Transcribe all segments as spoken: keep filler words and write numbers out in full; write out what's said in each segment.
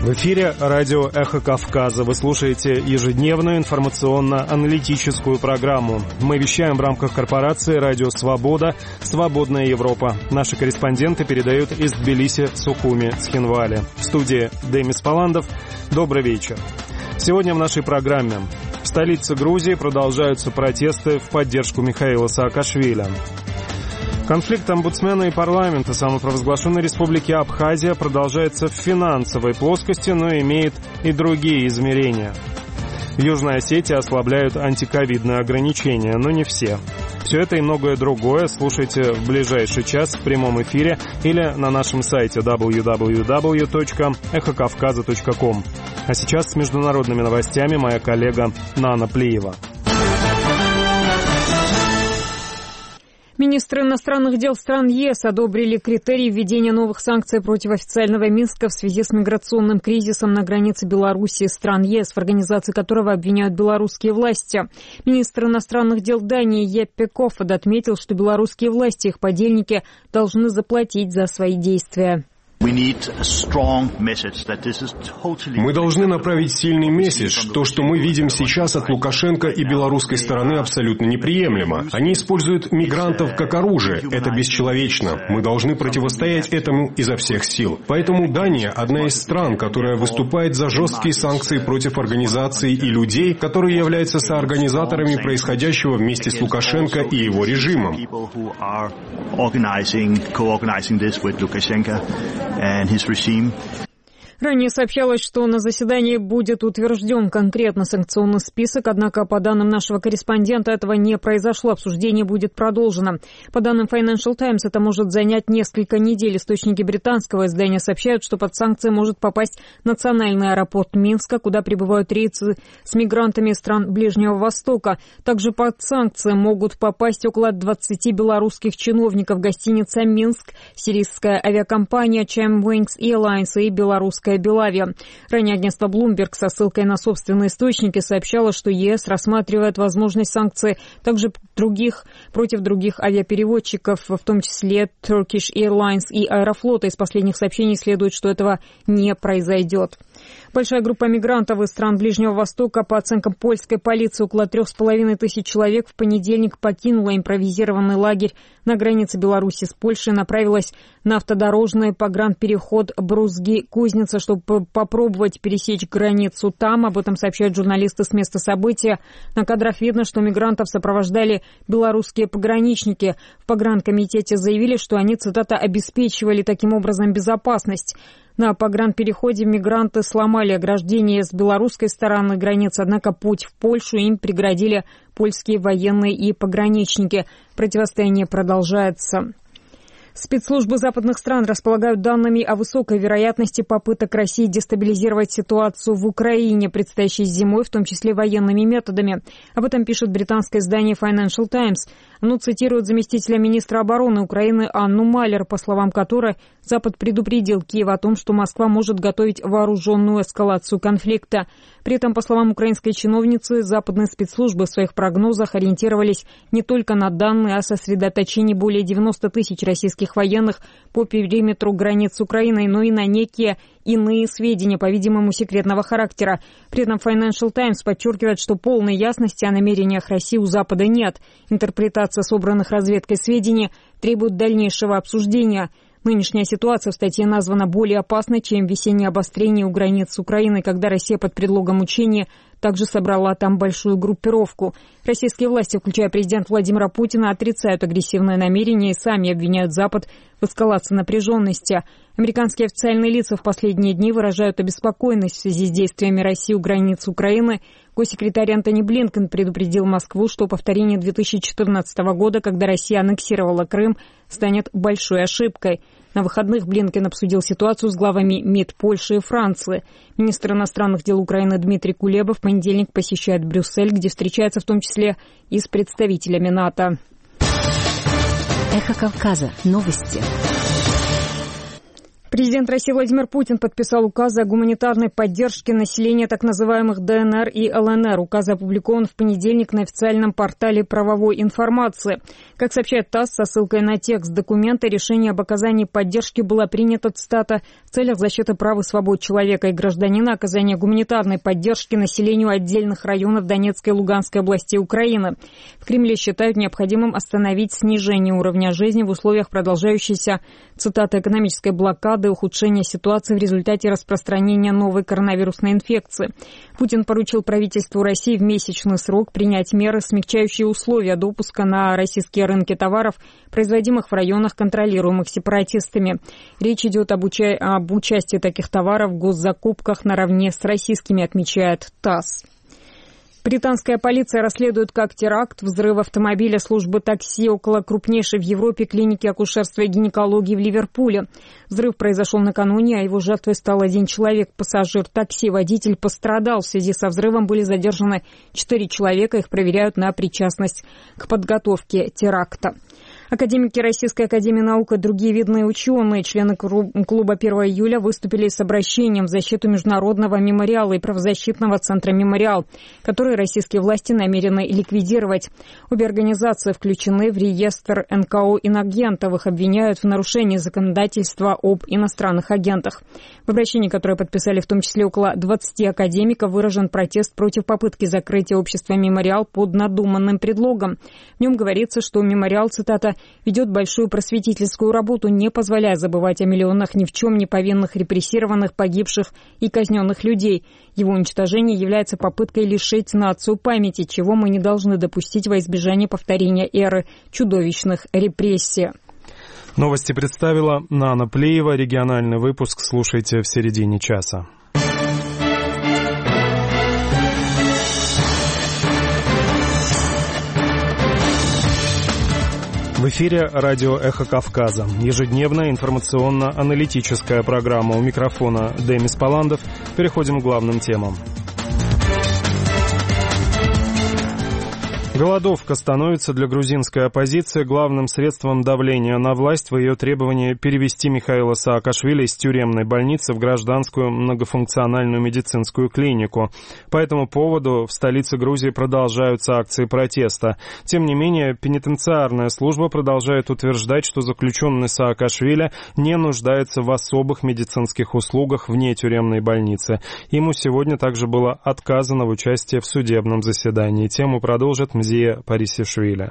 В эфире радио «Эхо Кавказа». Вы слушаете ежедневную информационно-аналитическую программу. Мы вещаем в рамках корпорации «Радио Свобода», «Свободная Европа». Наши корреспонденты передают из Тбилиси, Сухуми, Цхинвали. В студии Демис Паландов. Добрый вечер. Сегодня в нашей программе. В столице Грузии продолжаются протесты в поддержку Михаила Саакашвили. Конфликт омбудсмена и парламента самопровозглашенной республики Абхазия продолжается в финансовой плоскости, но имеет и другие измерения. В Южной Осетии ослабляют антиковидные ограничения, но не все. Все это и многое другое слушайте в ближайший час в прямом эфире или на нашем сайте дабл ю дабл ю дабл ю точка эхо кавказа точка ком. А сейчас с международными новостями моя коллега Нана Плиева. Министры иностранных дел стран ЕС одобрили критерии введения новых санкций против официального Минска в связи с миграционным кризисом на границе Беларуси и стран ЕС, в организации которого обвиняют белорусские власти. Министр иностранных дел Дании Еппе Кофод отметил, что белорусские власти и их подельники должны заплатить за свои действия. Мы должны направить сильный месседж. То, что мы видим сейчас от Лукашенко и белорусской стороны, абсолютно неприемлемо. Они используют мигрантов как оружие. Это бесчеловечно. Мы должны противостоять этому изо всех сил. Поэтому Дания – одна из стран, которая выступает за жесткие санкции против организаций и людей, которые являются соорганизаторами происходящего вместе с Лукашенко и его режимом. And his regime. Ранее сообщалось, что на заседании будет утвержден конкретно санкционный список, однако, по данным нашего корреспондента, этого не произошло, обсуждение будет продолжено. По данным Financial Times, это может занять несколько недель. Источники британского издания сообщают, что под санкции может попасть национальный аэропорт Минска, куда прибывают рейсы с мигрантами из стран Ближнего Востока. Также под санкции могут попасть около двадцати белорусских чиновников, гостиница «Минск», сирийская авиакомпания Chemwings Airlines и белорусская Белавия. Ранее агентство Bloomberg со ссылкой на собственные источники сообщало, что ЕС рассматривает возможность санкций также других, против других авиаперевозчиков, в том числе Turkish Airlines и Аэрофлота. Из последних сообщений следует, что этого не произойдет. Большая группа мигрантов из стран Ближнего Востока, по оценкам польской полиции, около трех с половиной тысяч человек в понедельник покинула импровизированный лагерь на границе Беларуси с Польшей и направилась на автодорожный погранпереход Брузги-Кузница, чтобы попробовать пересечь границу там. Об этом сообщают журналисты с места события. На кадрах видно, что мигрантов сопровождали белорусские пограничники. В погранкомитете заявили, что они, цитата, обеспечивали таким образом безопасность. На погранпереходе мигранты сломали ограждение с белорусской стороны границы, однако путь в Польшу им преградили польские военные и пограничники. Противостояние продолжается. Спецслужбы западных стран располагают данными о высокой вероятности попыток России дестабилизировать ситуацию в Украине предстоящей зимой, в том числе военными методами. Об этом пишет британское издание Financial Times. Оно цитирует заместителя министра обороны Украины Анну Малер, по словам которой Запад предупредил Киев о том, что Москва может готовить вооруженную эскалацию конфликта. При этом, по словам украинской чиновницы, западные спецслужбы в своих прогнозах ориентировались не только на данные о сосредоточении более девяноста тысяч российских военных по периметру границ с Украиной, но и на некие иные сведения, по-видимому, секретного характера. При этом Financial Times подчеркивает, что полной ясности о намерениях России у Запада нет. Интерпретация собранных разведкой сведений требует дальнейшего обсуждения. Нынешняя ситуация в статье названа более опасной, чем весеннее обострение у границ с Украиной, когда Россия под предлогом учения также собрала там большую группировку. Российские власти, включая президента Владимира Путина, отрицают агрессивное намерение и сами обвиняют Запад в эскалации напряженности. Американские официальные лица в последние дни выражают обеспокоенность в связи с действиями России у границ Украины. Госсекретарь Антони Блинкен предупредил Москву, что повторение две тысячи четырнадцатого года, когда Россия аннексировала Крым, станет большой ошибкой. На выходных Блинкен обсудил ситуацию с главами МИД Польши и Франции. Министр иностранных дел Украины Дмитрий Кулеба в понедельник посещает Брюссель, где встречается в том числе и с представителями НАТО. Эхо Кавказа. Новости. Президент России Владимир Путин подписал указы о гуманитарной поддержке населения так называемых ДНР и ЛНР. Указ опубликован в понедельник на официальном портале правовой информации. Как сообщает ТАСС со ссылкой на текст документа, решение об оказании поддержки было принято, цитата, в целях защиты прав и свобод человека и гражданина, оказания гуманитарной поддержки населению отдельных районов Донецкой и Луганской областей Украины. В Кремле считают необходимым остановить снижение уровня жизни в условиях продолжающейся, цитата, экономической блокады и ухудшения ситуации в результате распространения новой коронавирусной инфекции. Путин поручил правительству России в месячный срок принять меры, смягчающие условия допуска на российские рынки товаров, производимых в районах, контролируемых сепаратистами. Речь идет об, уча... об участии таких товаров в госзакупках наравне с российскими, отмечает ТАСС. Британская полиция расследует как теракт взрыв автомобиля службы такси около крупнейшей в Европе клиники акушерства и гинекологии в Ливерпуле. Взрыв произошел накануне, а его жертвой стал один человек, пассажир такси. Водитель пострадал. В связи со взрывом были задержаны четыре человека. Их проверяют на причастность к подготовке теракта. Академики Российской академии наук и другие видные ученые, члены клуба первого июля, выступили с обращением в защиту Международного мемориала и правозащитного центра «Мемориал», которые российские власти намерены ликвидировать. Обе организации включены в реестр эн ка о инагентов. Их обвиняют в нарушении законодательства об иностранных агентах. В обращении, которое подписали в том числе около двадцати академиков, выражен протест против попытки закрытия общества «Мемориал» под надуманным предлогом. В нем говорится, что «Мемориал», цитата, ведет большую просветительскую работу, не позволяя забывать о миллионах ни в чем не повинных, репрессированных, погибших и казненных людей. Его уничтожение является попыткой лишить нацию памяти, чего мы не должны допустить во избежание повторения эры чудовищных репрессий. Новости представила Нана Плеева. Региональный выпуск слушайте в середине часа. В эфире радио «Эхо Кавказа». Ежедневная информационно-аналитическая программа. У микрофона Демис Паландов. Переходим к главным темам. Голодовка становится для грузинской оппозиции главным средством давления на власть в ее требовании перевести Михаила Саакашвили из тюремной больницы в гражданскую многофункциональную медицинскую клинику. По этому поводу в столице Грузии продолжаются акции протеста. Тем не менее, пенитенциарная служба продолжает утверждать, что заключенный Саакашвили не нуждается в особых медицинских услугах вне тюремной больницы. Ему сегодня также было отказано в участии в судебном заседании. Тему продолжит Мзия Парисишвили.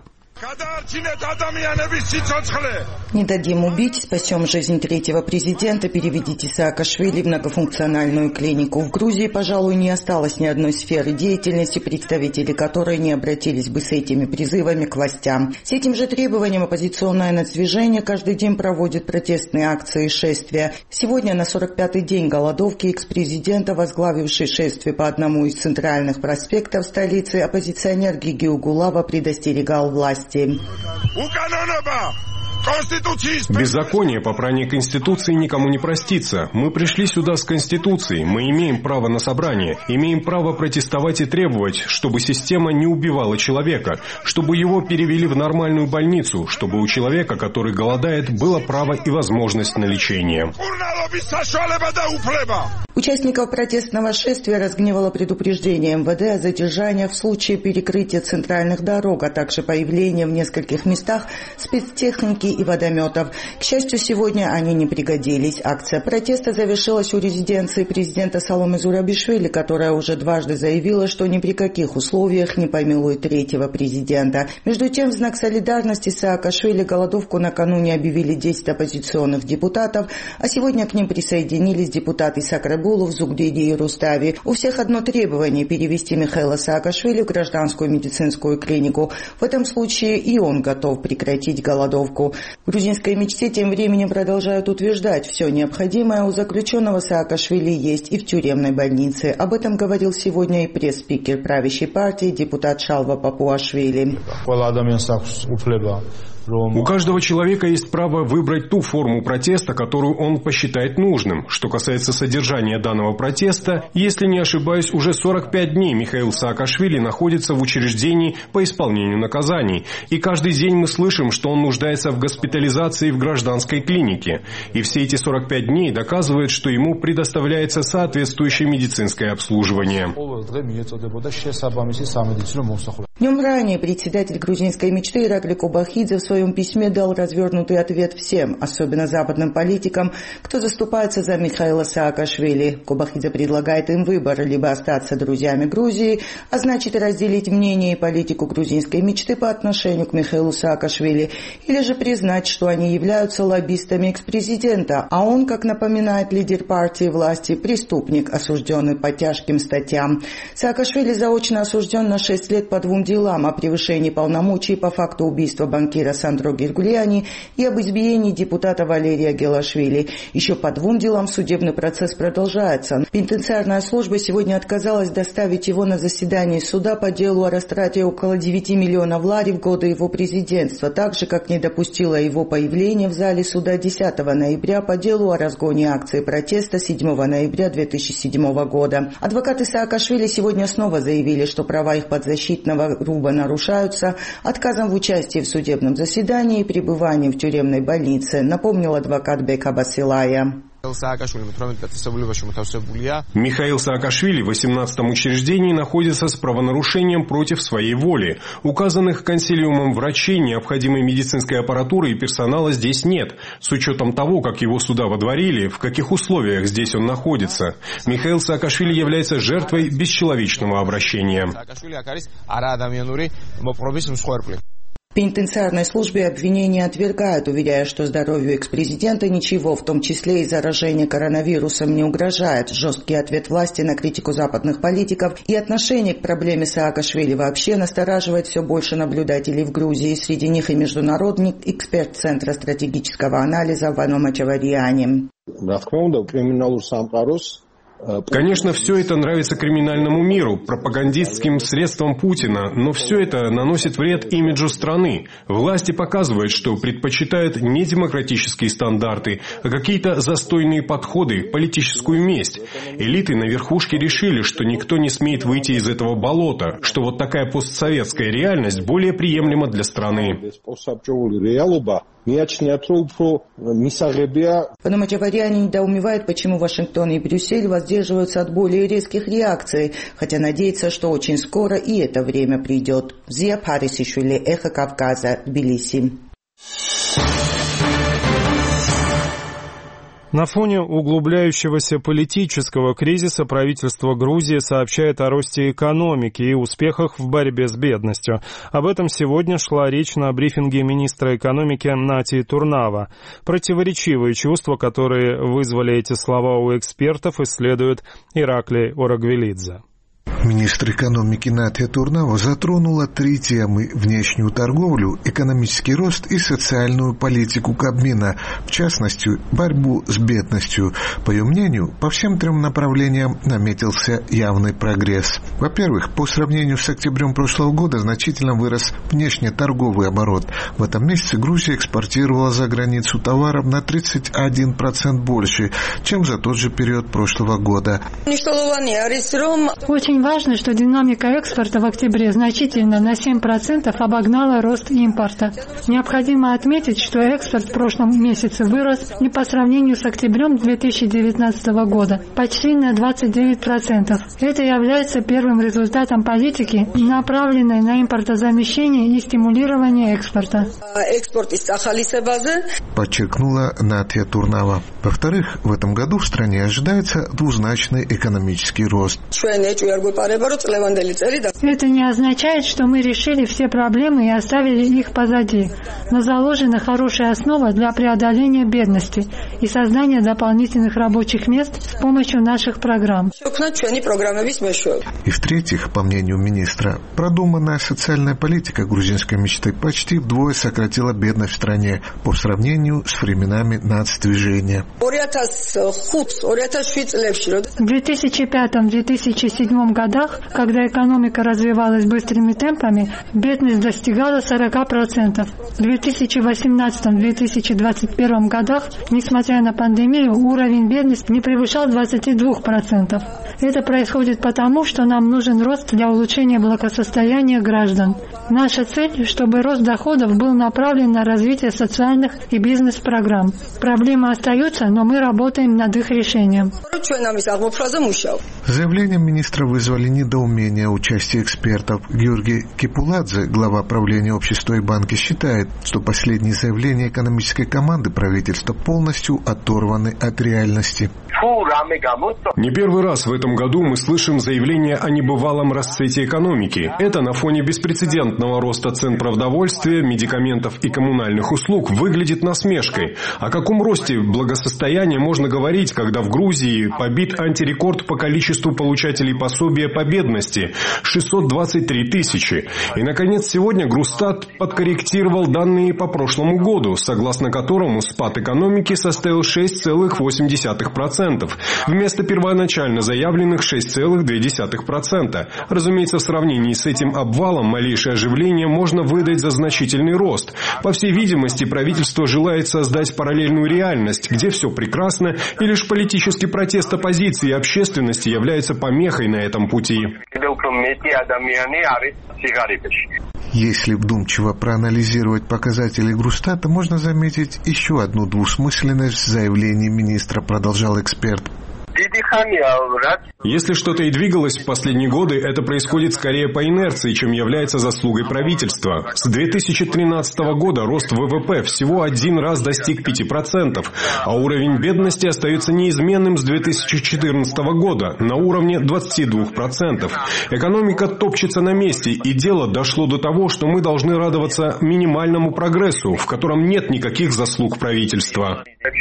Не дадим убить, спасем жизнь третьего президента, переведите Саакашвили в многофункциональную клинику. В Грузии, пожалуй, не осталось ни одной сферы деятельности, представители которой не обратились бы с этими призывами к властям. С этим же требованием оппозиционное нацдвижение каждый день проводит протестные акции и шествия. Сегодня на сорок пятый день голодовки экс-президента, возглавивший шествие по одному из центральных проспектов столицы, оппозиционер Гиги Угулава предостерегал власть. Беззаконие, попрание Конституции никому не простится. Мы пришли сюда с Конституцией, мы имеем право на собрание, имеем право протестовать и требовать, чтобы система не убивала человека, чтобы его перевели в нормальную больницу, чтобы у человека, который голодает, было право и возможность на лечение. Участников протестного шествия разгневало предупреждение эм вэ дэ о задержаниях в случае перекрытия центральных дорог, а также появления в нескольких местах спецтехники и водометов. К счастью, сегодня они не пригодились. Акция протеста завершилась у резиденции президента Саломе Зурабишвили, которая уже дважды заявила, что ни при каких условиях не помилует третьего президента. Между тем, в знак солидарности с Саакашвили голодовку накануне объявили десять оппозиционных депутатов, а сегодня к ним присоединились депутаты Сакрабулов, Зугдиди и Рустави. У всех одно требование – перевести Михаила Саакашвили в гражданскую медицинскую клинику. В этом случае и он готов прекратить голодовку. В грузинской мечте тем временем продолжают утверждать, все необходимое у заключенного Саакашвили есть и в тюремной больнице. Об этом говорил сегодня и пресс-спикер правящей партии, депутат Шалва Папуашвили. У каждого человека есть право выбрать ту форму протеста, которую он посчитает нужным. Что касается содержания данного протеста, если не ошибаюсь, уже сорок пять дней Михаил Саакашвили находится в учреждении по исполнению наказаний. И каждый день мы слышим, что он нуждается в госпитализации в гражданской клинике. И все эти сорок пять дней доказывают, что ему предоставляется соответствующее медицинское обслуживание. Днем ранее председатель грузинской мечты Иракли Кобахидзе в своем письме дал развернутый ответ всем, особенно западным политикам, кто заступается за Михаила Саакашвили. Кобахидзе предлагает им выбор: либо остаться друзьями Грузии, а значит разделить мнение и политику грузинской мечты по отношению к Михаилу Саакашвили, или же признать, что они являются лоббистами экс-президента, а он, как напоминает лидер партии власти, преступник, осужденный по тяжким статьям. Саакашвили заочно осужден на шесть лет по двум делам: о превышении полномочий по факту убийства банкира Сандро Гергулиани и об избиении депутата Валерия Гелашвили. Еще по двум делам судебный процесс продолжается. Пенитенциарная служба сегодня отказалась доставить его на заседание суда по делу о растрате около девяти миллионов лари в годы его президентства, так же, как не допустила его появление в зале суда десятого ноября по делу о разгоне акции протеста седьмого ноября две тысячи седьмого года. Адвокаты Саакашвили сегодня снова заявили, что права их подзащитного грубо нарушаются отказом в участии в судебном заседании и пребыванием в тюремной больнице, напомнил адвокат Бека Басилая. Михаил Саакашвили в восемнадцатом учреждении находится с правонарушением против своей воли. Указанных консилиумом врачей, необходимой медицинской аппаратуры и персонала здесь нет, с учетом того, как его сюда водворили, в каких условиях здесь он находится. Михаил Саакашвили является жертвой бесчеловечного обращения. В пенитенциарной службе обвинения отвергают, уверяя, что здоровью экс-президента ничего, в том числе и заражение коронавирусом, не угрожает. Жесткий ответ власти на критику западных политиков и отношение к проблеме Саакашвили вообще настораживает все больше наблюдателей в Грузии. Среди них и международный эксперт Центра стратегического анализа Вано Мачавариани. Конечно, все это нравится криминальному миру, пропагандистским средствам Путина, но все это наносит вред имиджу страны. Власти показывают, что предпочитают не демократические стандарты, а какие-то застойные подходы, политическую месть. Элиты на верхушке решили, что никто не смеет выйти из этого болота, что вот такая постсоветская реальность более приемлема для страны. Пономачавариани недоумевает, почему Вашингтон и Брюссель воздерживаются от более резких реакций, хотя надеется, что очень скоро и это время придет. Зия Парисишвили, Эхо Кавказа, Тбилиси. На фоне углубляющегося политического кризиса правительство Грузии сообщает о росте экономики и успехах в борьбе с бедностью. Об этом сегодня шла речь на брифинге министра экономики Натии Турнава. Противоречивые чувства, которые вызвали эти слова у экспертов, исследует Иракли Орагвелидзе. Министр экономики Натия Турнава затронула три темы – внешнюю торговлю, экономический рост и социальную политику Кабмина, в частности, борьбу с бедностью. По ее мнению, по всем трем направлениям наметился явный прогресс. Во-первых, по сравнению с октябрем прошлого года значительно вырос внешнеторговый оборот. В этом месяце Грузия экспортировала за границу товаров на тридцать один процент больше, чем за тот же период прошлого года. Очень важно, что динамика экспорта в октябре значительно на семь процентов обогнала рост импорта. Необходимо отметить, что экспорт в прошлом месяце вырос и по сравнению с октябрем две тысячи девятнадцатого года почти на двадцать девять процентов. Это является первым результатом политики, направленной на импортозамещение и стимулирование экспорта. Подчеркнула Натия Турнава. Во-вторых, в этом году в стране ожидается двузначный экономический рост. Это не означает, что мы решили все проблемы и оставили их позади, но заложена хорошая основа для преодоления бедности и создания дополнительных рабочих мест с помощью наших программ. И в-третьих, по мнению министра, продуманная социальная политика грузинской мечты почти вдвое сократила бедность в стране по сравнению с временами нацдвижения. В две тысячи пятом — две тысячи седьмом году годах, когда экономика развивалась быстрыми темпами, бедность достигала сорок процентов. В две тысячи восемнадцатом — две тысячи двадцать первом годах, несмотря на пандемию, уровень бедности не превышал двадцати двух процентов. Это происходит потому, что нам нужен рост для улучшения благосостояния граждан. Наша цель, чтобы рост доходов был направлен на развитие социальных и бизнес-программ. Проблемы остаются, но мы работаем над их решением. Заявлением министра вызвали недоумение участия экспертов. Георгий Кепуладзе, глава правления общества и банки, считает, что последние заявления экономической команды правительства полностью оторваны от реальности. Не первый раз в этом году мы слышим заявление о небывалом расцвете экономики. Это на фоне беспрецедентного роста цен продовольствия, медикаментов и коммунальных услуг выглядит насмешкой. О каком росте благосостояния можно говорить, когда в Грузии побит антирекорд по количеству получателей пособия по бедности – шестьсот двадцать три тысячи. И, наконец, сегодня Грустат подкорректировал данные по прошлому году, согласно которому спад экономики составил шесть целых восемь десятых процента. Вместо первоначально заявленных шесть целых две десятых процента. Разумеется, в сравнении с этим обвалом малейшее оживление можно выдать за значительный рост. По всей видимости, правительство желает создать параллельную реальность, где все прекрасно, и лишь политический протест оппозиции и общественности является помехой на этом пути. Если вдумчиво проанализировать показатели Грустата, можно заметить еще одну двусмысленность в заявлении министра, продолжал эксперт. Если что-то и двигалось в последние годы, это происходит скорее по инерции, чем является заслугой правительства. С две тысячи тринадцатого года рост ВВП всего один раз достиг пяти процентов, а уровень бедности остается неизменным с две тысячи четырнадцатого года на уровне двадцати двух процентов. Экономика топчется на месте, и дело дошло до того, что мы должны радоваться минимальному прогрессу, в котором нет никаких заслуг правительства.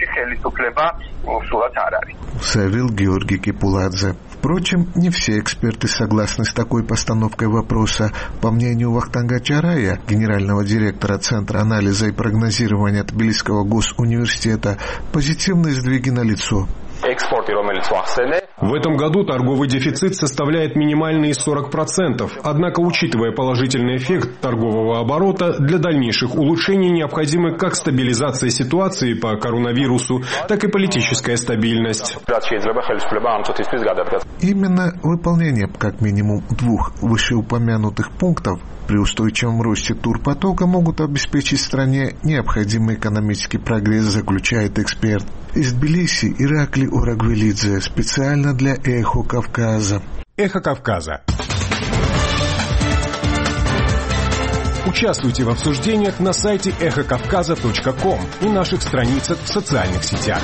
Заявил Георгий Кепуладзе. Впрочем, не все эксперты согласны с такой постановкой вопроса. По мнению Вахтанга Чарая, генерального директора Центра анализа и прогнозирования Тбилисского госуниверситета, позитивные сдвиги налицо. В этом году торговый дефицит составляет минимальные сорок процентов. Однако, учитывая положительный эффект торгового оборота, для дальнейших улучшений необходимы как стабилизация ситуации по коронавирусу, так и политическая стабильность. Именно выполнение как минимум двух вышеупомянутых пунктов при устойчивом росте турпотока могут обеспечить стране необходимый экономический прогресс, заключает эксперт. Из Тбилиси Иракли Орагвелидзе специально для «Эхо Кавказа». «Эхо Кавказа». Участвуйте в обсуждениях на сайте эхо кавказа точка ком и наших страницах в социальных сетях.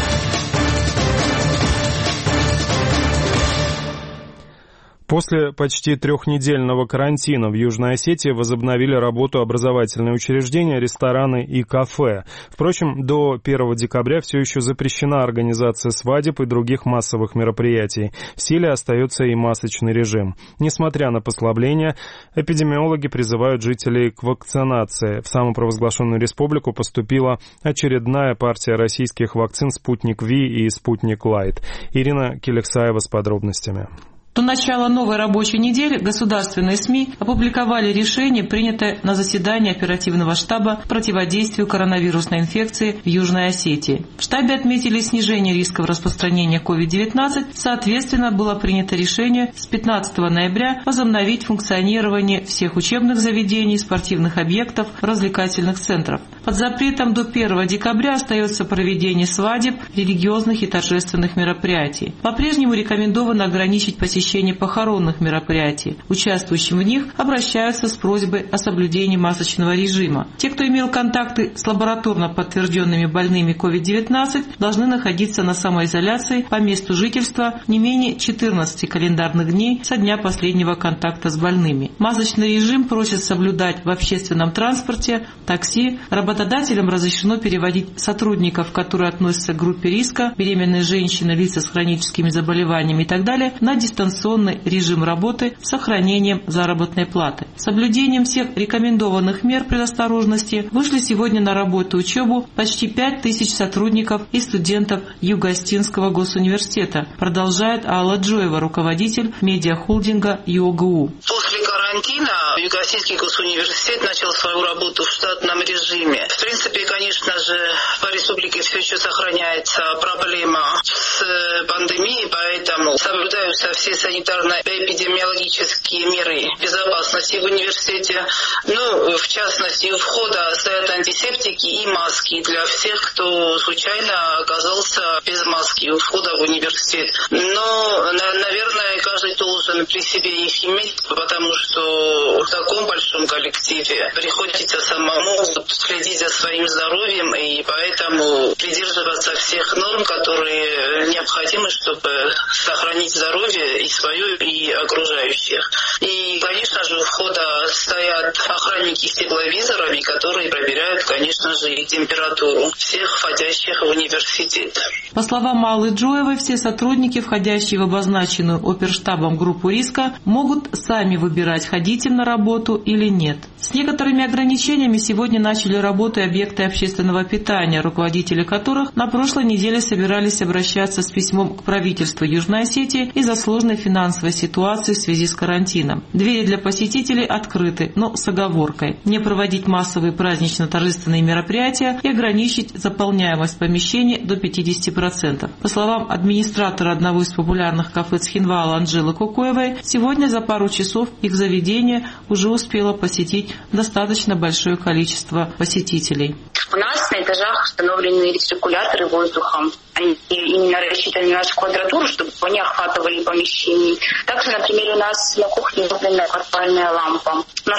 После почти трехнедельного карантина в Южной Осетии возобновили работу образовательные учреждения, рестораны и кафе. Впрочем, до первого декабря все еще запрещена организация свадеб и других массовых мероприятий. В силе остается и масочный режим. Несмотря на послабления, эпидемиологи призывают жителей к вакцинации. В самопровозглашенную республику поступила очередная партия российских вакцин «Спутник Ви» и «Спутник Лайт». Ирина Келексаева с подробностями. До начала новой рабочей недели государственные СМИ опубликовали решение, принятое на заседании оперативного штаба по противодействию коронавирусной инфекции в Южной Осетии. В штабе отметили снижение рисков распространения ковид девятнадцать, соответственно, было принято решение с пятнадцатого ноября возобновить функционирование всех учебных заведений, спортивных объектов, развлекательных центров. Под запретом до первого декабря остается проведение свадеб, религиозных и торжественных мероприятий. По-прежнему рекомендовано ограничить посещение похоронных мероприятий. Участвующим в них обращаются с просьбой о соблюдении масочного режима. Те, кто имел контакты с лабораторно подтвержденными больными ковид девятнадцать, должны находиться на самоизоляции по месту жительства не менее четырнадцати календарных дней со дня последнего контакта с больными. Масочный режим просят соблюдать в общественном транспорте, такси. Работодателям разрешено переводить сотрудников, которые относятся к группе риска, беременные женщины, лица с хроническими заболеваниями и так далее, на дистанционную дистанционный режим работы с сохранением заработной платы. С соблюдением всех рекомендованных мер предосторожности вышли сегодня на работу и учебу почти пять тысяч сотрудников и студентов Юго-Остинского госуниверситета, продолжает Алла Джоева, руководитель медиахолдинга ЮОГУ. После карантина Юго-Остинский госуниверситет начал свою работу в штатном режиме. В принципе, конечно же, по республике все еще сохраняется проблема с пандемией, поэтому соблюдаются все санитарно-эпидемиологические меры безопасности в университете. Ну, в частности, у входа стоят антисептики и маски для всех, кто случайно оказался без маски у входа в университет. Но, наверное, каждый должен при себе их иметь, потому что в таком большом коллективе приходится самому следить за своим здоровьем и поэтому придерживаться всех норм, которые необходимы, чтобы сохранить здоровье и свое, и окружающих. И, конечно же, у входа стоят охранники с тепловизорами, которые проверяют, конечно же, и температуру всех входящих в университет. По словам Аллы Джоевой, все сотрудники, входящие в обозначенную оперштабом группу риска, могут сами выбирать, ходить им на работу или нет. С некоторыми ограничениями сегодня начали работу и объекты общественного питания, руководители которых на прошлой неделе собирались обращаться с письмом к правительству Южной Осетии из-за сложной финансовой ситуации в связи с карантином. Двери для посетителей открыты, но с оговоркой: не проводить массовые празднично-торжественные мероприятия и ограничить заполняемость помещений до пятьдесят процентов. По словам администратора одного из популярных кафе Цхинвала Анжелы Кокоевой, сегодня за пару часов их заведение уже успело посетить достаточно большое количество посетителей. У нас на этажах установлены рециркуляторы воздухом. Они именно рассчитаны на нашу квадратуру, чтобы они охватывали помещение. Также, например, у нас на кухне установлена квартальная лампа. На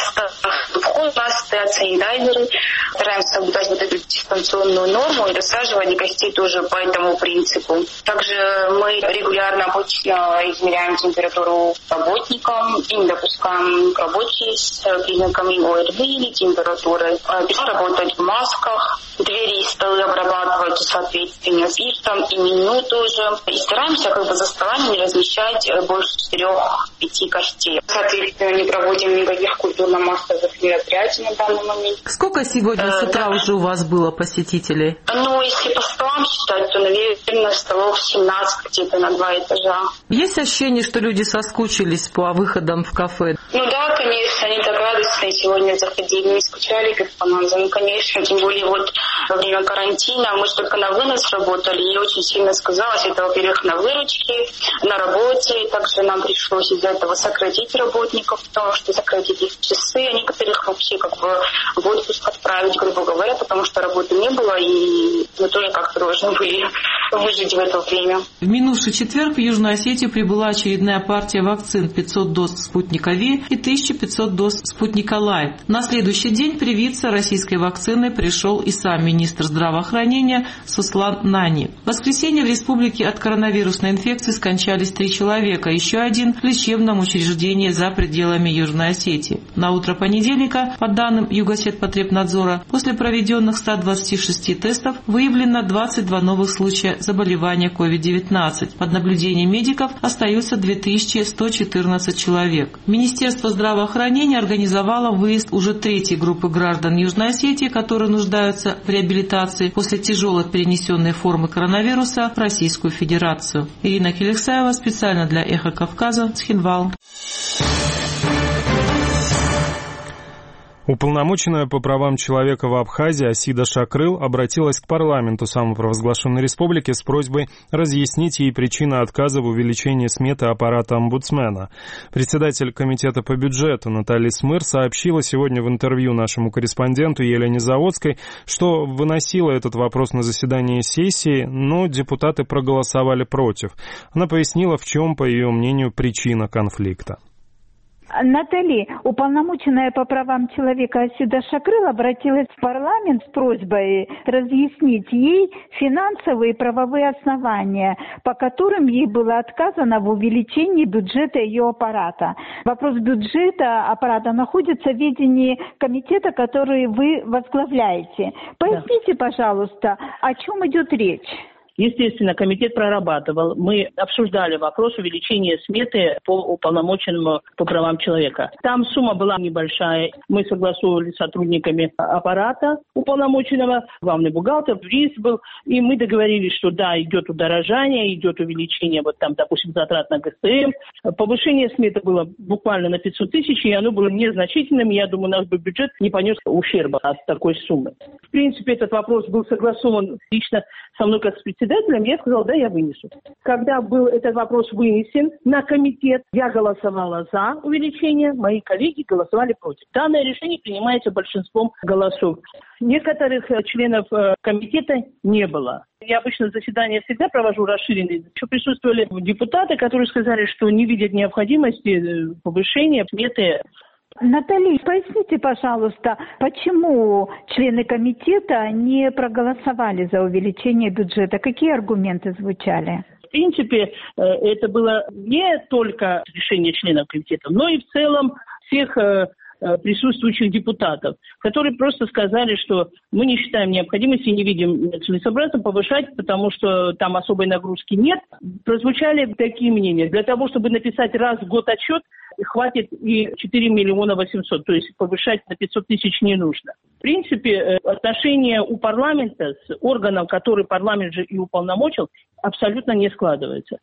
входе у нас стоят санитайзеры. Стараемся соблюдать вот эту дистанционную норму и рассаживать гостей тоже по этому принципу. Также мы регулярно обычно измеряем температуру работникам и не допускаем к работе с признаками ОРВИ или температуры. Все работают в масках. Двери и столы обрабатываются соответственно спиртом и меню тоже. И стараемся как бы за столами не размещать больше четырех-пяти гостей. Соответственно, не проводим никаких культурно-массовых мероприятий на данный момент. Сколько сегодня э, с утра да. уже у вас было посетителей? Ну, если по столам считать, то, наверное, столов семнадцать где-то на два этажа. Есть ощущение, что люди соскучились по выходам в кафе? Ну да, конечно, они так радостные сегодня заходили, не скучали как по нам. Ну, конечно, тем более вот во время карантина мы же только на вынос работали, и очень сильно сказалось это, во-первых, на выручке, на работе. Также нам пришлось из-за этого сократить работников, потому что сократить их часы, а некоторых вообще как бы в отпуск отправить, грубо говоря, потому что работы не было, и мы тоже как-то должны были выжить в это время. В минувший четверг в Южную Осетию прибыла очередная партия вакцин: пятьсот доз Спутника Ви и тысяча пятьсот доз Спутника Лайт. На следующий день привиться российской вакциной пришел и сам министр здравоохранения Суслан Нани. В воскресенье в республике от коронавирусной инфекции скончались три человека, еще один в лечебном учреждении за пределами Южной Осетии. На утро понедельника, по данным Югосетпотребнадзора, после проведенных ста двадцати шести тестов выявлено двадцать два новых случая заболевания ковид девятнадцать. Под наблюдением медиков остаются две тысячи сто четырнадцать человек. Министерство здравоохранения организовало выезд уже третьей группы граждан Южной Осетии, которые нуждаются в реабилитации после тяжело перенесенной формы коронавируса, в Российскую Федерацию. Ирина Келексаева специально для Эхо Кавказа, Цхинвал. Уполномоченная по правам человека в Абхазии Асида Шакрыл обратилась к парламенту самопровозглашенной республики с просьбой разъяснить ей причины отказа в увеличении сметы аппарата омбудсмена. Председатель комитета по бюджету Наталья Смыр сообщила сегодня в интервью нашему корреспонденту Елене Заводской, что выносила этот вопрос на заседании сессии, но депутаты проголосовали против. Она пояснила, в чем, по ее мнению, причина конфликта. Натали, уполномоченная по правам человека Асида Шакрыл обратилась в парламент с просьбой разъяснить ей финансовые и правовые основания, по которым ей было отказано в увеличении бюджета ее аппарата. Вопрос бюджета аппарата находится в ведении комитета, который вы возглавляете. Поясните, пожалуйста, о чем идет речь? Естественно, комитет прорабатывал. Мы обсуждали вопрос увеличения сметы по уполномоченному по правам человека. Там сумма была небольшая. Мы согласовывали с сотрудниками аппарата уполномоченного, главный бухгалтер, юрист был. И мы договорились, что да, идет удорожание, идет увеличение, вот там, допустим, затрат на ГСМ. Повышение сметы было буквально на пятьсот тысяч, и оно было незначительным. Я думаю, наш бы бюджет не понес ущерба от такой суммы. В принципе, этот вопрос был согласован лично со мной как с председателем. Я сказала, да, я вынесу. Когда был этот вопрос вынесен на комитет, я голосовала за увеличение, мои коллеги голосовали против. Данное решение принимается большинством голосов. Некоторых членов комитета не было. Я обычно заседания всегда провожу расширенные. Еще присутствовали депутаты, которые сказали, что не видят необходимости повышения сметы. Наталья, поясните, пожалуйста, почему члены комитета не проголосовали за увеличение бюджета? Какие аргументы звучали? В принципе, это было не только решение членов комитета, но и в целом всех присутствующих депутатов, которые просто сказали, что мы не считаем необходимости и не видим целесообразно повышать, потому что там особой нагрузки нет. Прозвучали такие мнения. Для того, чтобы написать раз в год отчет, хватит и четыре миллиона восемьсот, то есть повышать на пятьсот тысяч не нужно. В принципе, отношения у парламента с органом, который парламент же и уполномочил, абсолютно не складываются.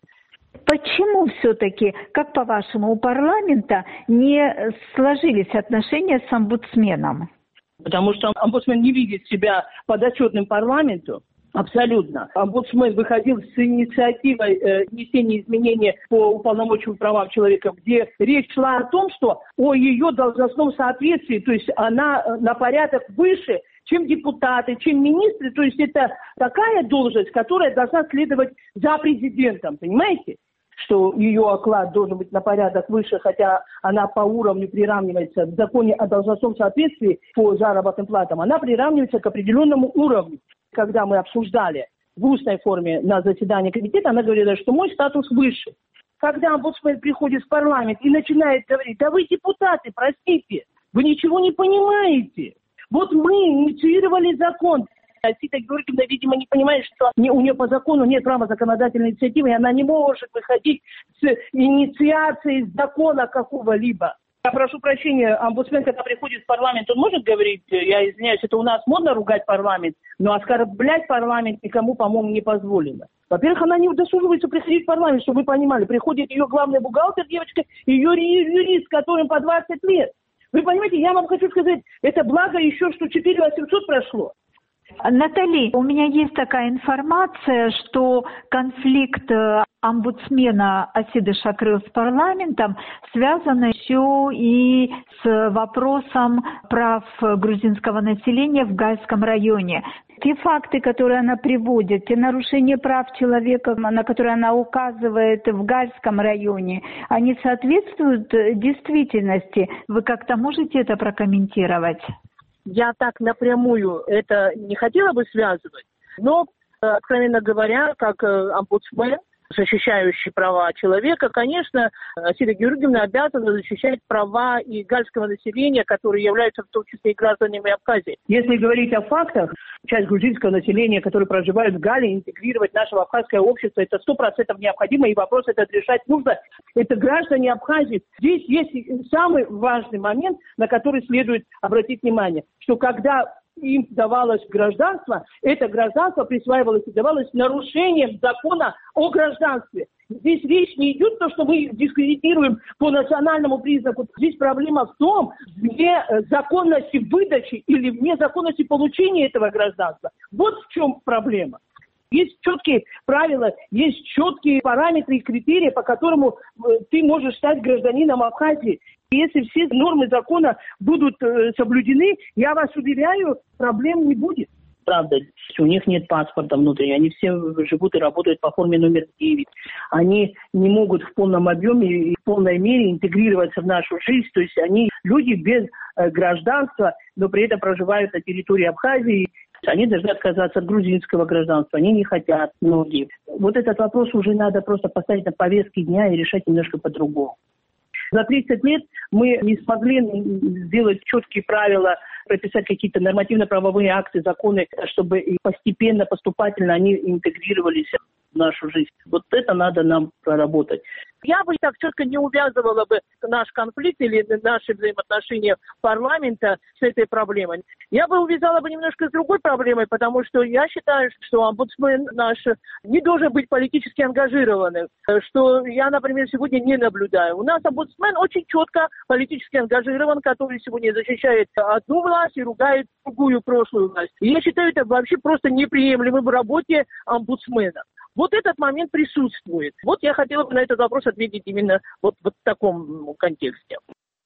Почему все-таки, как по-вашему, у парламента не сложились отношения с омбудсменом? Потому что омбудсмен не видит себя подотчетным парламенту. Абсолютно. Омбудсмен выходил с инициативой э, внесения изменений по уполномоченным правам человека, где речь шла о том, что о ее должностном соответствии, то есть она на порядок выше, чем депутаты, чем министры, то есть это такая должность, которая должна следовать за президентом, понимаете? Что ее оклад должен быть на порядок выше, хотя она по уровню приравнивается в законе о должностном соответствии по заработным платам, она приравнивается к определенному уровню. Когда мы обсуждали в устной форме на заседании комитета, она говорила, что мой статус выше. Когда омбудсмен приходит в парламент и начинает говорить, да вы депутаты, простите, вы ничего не понимаете. Вот мы инициировали закон. Сита Георгиевна, видимо, не понимает, что у нее по закону нет права законодательной инициативы, и она не может выходить с инициацией закона какого-либо. Я прошу прощения, омбудсмен, когда приходит в парламент, он может говорить, я извиняюсь, это у нас модно ругать парламент, но оскорблять парламент никому, по-моему, не позволено. Во-первых, она не удосуживается приходить в парламент, чтобы вы понимали. Приходит ее главный бухгалтер, девочка, и ее юрист, которым по двадцать лет. Вы понимаете, я вам хочу сказать, это благо еще, что четыре тысячи восемьсот прошло. Наталья, у меня есть такая информация, что конфликт омбудсмена Асиды Шакрыл с парламентом связан еще и с вопросом прав грузинского населения в Гальском районе. Те факты, которые она приводит, те нарушения прав человека, на которые она указывает в Гальском районе, они соответствуют действительности? Вы как-то можете это прокомментировать? Я так напрямую это не хотела бы связывать, но, откровенно говоря, как омбудсмен, защищающий права человека, конечно, Асида Георгиевна обязана защищать права и гальского населения, которые являются в том числе и гражданами Абхазии. Если говорить о фактах, часть грузинского населения, которые проживают в Гале, интегрировать наше абхазское общество, это сто процентов необходимо, и вопрос этот решать нужно. Это граждане Абхазии. Здесь есть самый важный момент, на который следует обратить внимание, что когда им давалось гражданство, это гражданство присваивалось и давалось нарушением закона о гражданстве. Здесь речь не идет о том, что мы дискредитируем по национальному признаку. Здесь проблема в том, где законности выдачи или вне законности получения этого гражданства. Вот в чем проблема. Есть четкие правила, есть четкие параметры и критерии, по которому ты можешь стать гражданином Абхазии. Если все нормы закона будут э, соблюдены, я вас уверяю, проблем не будет. Правда, у них нет паспорта внутреннего, они все живут и работают по форме номер девять. Они не могут в полном объеме и в полной мере интегрироваться в нашу жизнь. То есть они люди без э, гражданства, но при этом проживают на территории Абхазии. Они должны отказаться от грузинского гражданства, они не хотят многие. Вот этот вопрос уже надо просто поставить на повестке дня и решать немножко по-другому. За тридцать лет мы не смогли сделать четкие правила прописать какие-то нормативно-правовые акты, законы, чтобы постепенно, поступательно они интегрировались в нашу жизнь. Вот это надо нам проработать. Я бы так четко не увязывала бы наш конфликт или наши взаимоотношения парламента с этой проблемой. Я бы увязала бы немножко с другой проблемой, потому что я считаю, что омбудсмен наш не должен быть политически ангажированным, что я, например, сегодня не наблюдаю. У нас омбудсмен очень четко политически ангажирован, который сегодня защищает одну власть и ругает другую прошлую власть. И я считаю, это вообще просто неприемлемо в работе омбудсмена. Вот этот момент присутствует. Вот я хотела бы на этот вопрос ответить именно вот, вот в таком контексте.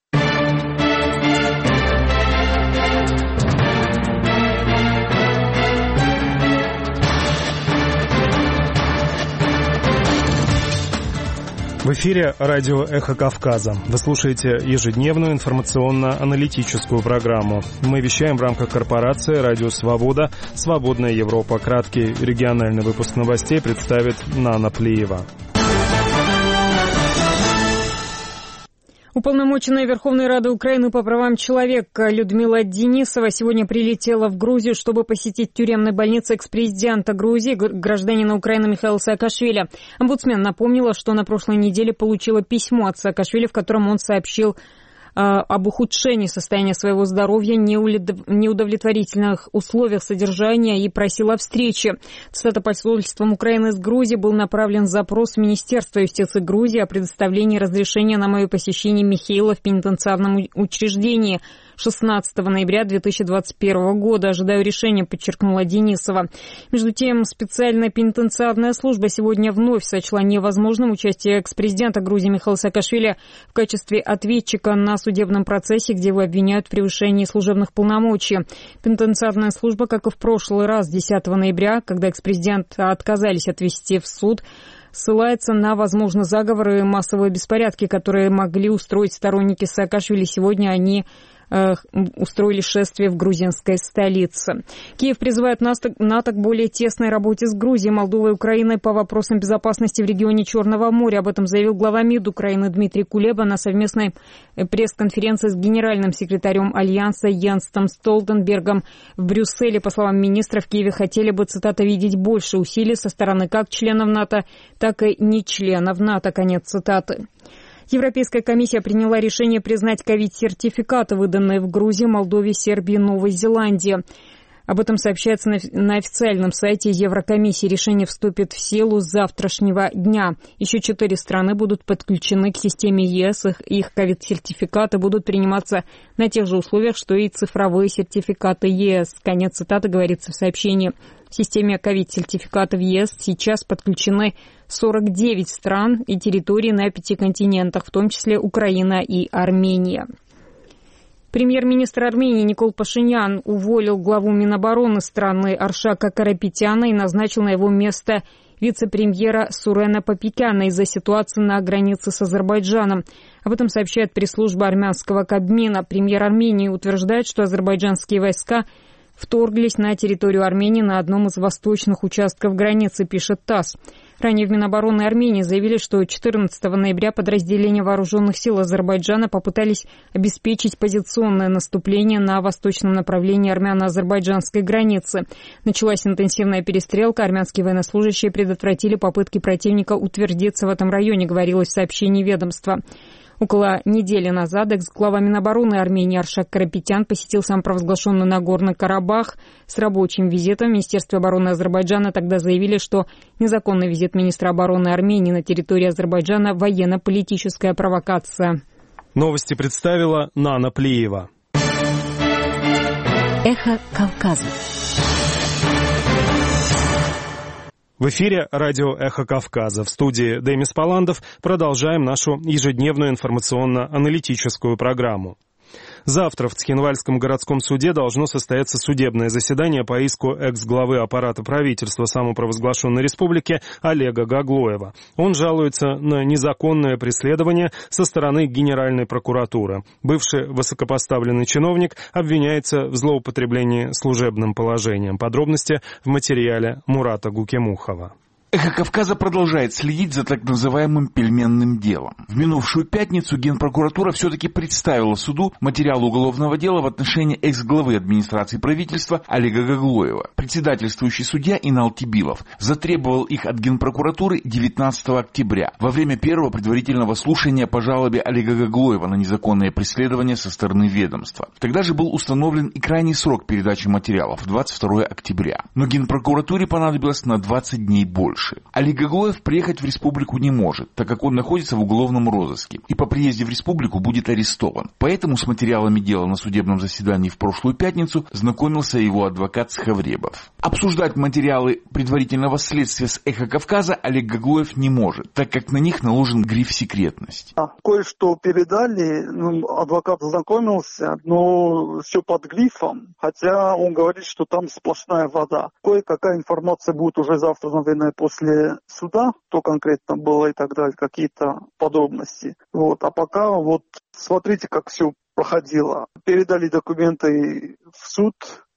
В эфире радио «Эхо Кавказа». Вы слушаете ежедневную информационно-аналитическую программу. Мы вещаем в рамках корпорации «Радио Свобода», «Свободная Европа». Краткий региональный выпуск новостей представит Нана Плиева. Уполномоченная Верховной Рады Украины по правам человека Людмила Денисова сегодня прилетела в Грузию, чтобы посетить тюремную больницу экс-президента Грузии, гражданина Украины Михаила Саакашвили. Омбудсмен напомнила, что на прошлой неделе получила письмо от Саакашвили, в котором он сообщил об ухудшении состояния своего здоровья, неудовлетворительных условиях содержания и просил о встрече. Цитата: посольством Украины из Грузии был направлен запрос в Министерство юстиции Грузии о предоставлении разрешения на мое посещение Михаила в пенитенциарном учреждении шестнадцатого ноября две тысячи двадцать первого года. Ожидаю решения, подчеркнула Денисова. Между тем, специальная пенитенциарная служба сегодня вновь сочла невозможным участие экс-президента Грузии Михаила Саакашвили в качестве ответчика на судебном процессе, где его обвиняют в превышении служебных полномочий. Пенитенциарная служба, как и в прошлый раз, десятого ноября, когда экс-президента отказались отвезти в суд, ссылается на, возможно, заговоры и массовые беспорядки, которые могли устроить сторонники Саакашвили. Сегодня они устроили шествие в грузинской столице. Киев призывает НАТО к более тесной работе с Грузией, Молдовой и Украиной по вопросам безопасности в регионе Черного моря. Об этом заявил глава МИД Украины Дмитрий Кулеба на совместной пресс-конференции с генеральным секретарем Альянса Йенсом Столтенбергом в Брюсселе. По словам министра, в Киеве хотели бы, цитата, видеть больше усилий со стороны как членов НАТО, так и не членов НАТО. Конец цитаты. Европейская комиссия приняла решение признать ковид-сертификаты, выданные в Грузии, Молдове, Сербии и Новой Зеландии. Об этом сообщается на, на официальном сайте Еврокомиссии. Решение вступит в силу с завтрашнего дня. Еще четыре страны будут подключены к системе ЕС. Их, их ковид-сертификаты будут приниматься на тех же условиях, что и цифровые сертификаты ЕС. Конец цитаты говорится в сообщении. В системе ковид-сертификатов ЕС сейчас подключены сорок девять стран и территорий на пяти континентах, в том числе Украина и Армения. Премьер-министр Армении Никол Пашинян уволил главу Минобороны страны Аршака Карапетяна и назначил на его место вице-премьера Сурена Папикяна из-за ситуации на границе с Азербайджаном. Об этом сообщает пресс-служба армянского Кабмина. Премьер Армении утверждает, что азербайджанские войска вторглись на территорию Армении на одном из восточных участков границы, пишет ТАСС. Ранее в Минобороны Армении заявили, что четырнадцатого ноября подразделения вооруженных сил Азербайджана попытались обеспечить позиционное наступление на восточном направлении армяно-азербайджанской границы. Началась интенсивная перестрелка, армянские военнослужащие предотвратили попытки противника утвердиться в этом районе, говорилось в сообщении ведомства. Около недели назад экс-глава Минобороны Армении Аршак Карапетян посетил самопровозглашенный Нагорный Карабах с рабочим визитом. В Министерстве обороны Азербайджана тогда заявили, что незаконный визит министра обороны Армении на территории Азербайджана – военно-политическая провокация. Новости представила Нана Плиева. Эхо Кавказа. В эфире радио «Эхо Кавказа». В студии Демис Паландов. Продолжаем нашу ежедневную информационно-аналитическую программу. Завтра в Цхинвальском городском суде должно состояться судебное заседание по иску экс-главы аппарата правительства самопровозглашенной республики Олега Гаглоева. Он жалуется на незаконное преследование со стороны Генеральной прокуратуры. Бывший высокопоставленный чиновник обвиняется в злоупотреблении служебным положением. Подробности в материале Мурата Гукемухова. «Эхо Кавказа» продолжает следить за так называемым пельменным делом. В минувшую пятницу Генпрокуратура все-таки представила суду материал уголовного дела в отношении экс-главы администрации правительства Олега Гаглоева. Председательствующий судья Инал Тибилов затребовал их от Генпрокуратуры девятнадцатого октября во время первого предварительного слушания по жалобе Олега Гаглоева на незаконное преследование со стороны ведомства. Тогда же был установлен и крайний срок передачи материалов – двадцать второго октября. Но Генпрокуратуре понадобилось на двадцать дней больше. Олег Гаглоев приехать в республику не может, так как он находится в уголовном розыске и по приезде в республику будет арестован. Поэтому с материалами дела на судебном заседании в прошлую пятницу знакомился его адвокат Схавребов. Обсуждать материалы предварительного следствия с «Эхо Кавказа» Олег Гаглоев не может, так как на них наложен гриф «секретность». А, кое-что передали, ну, адвокат знакомился, но все под грифом, хотя он говорит, что там сплошная вода. Кое-какая информация будет уже завтра, наверное, после суда, что конкретно было и так далее, какие-то подробности. Вот. А пока вот смотрите, как все проходило. Передали документы в суд.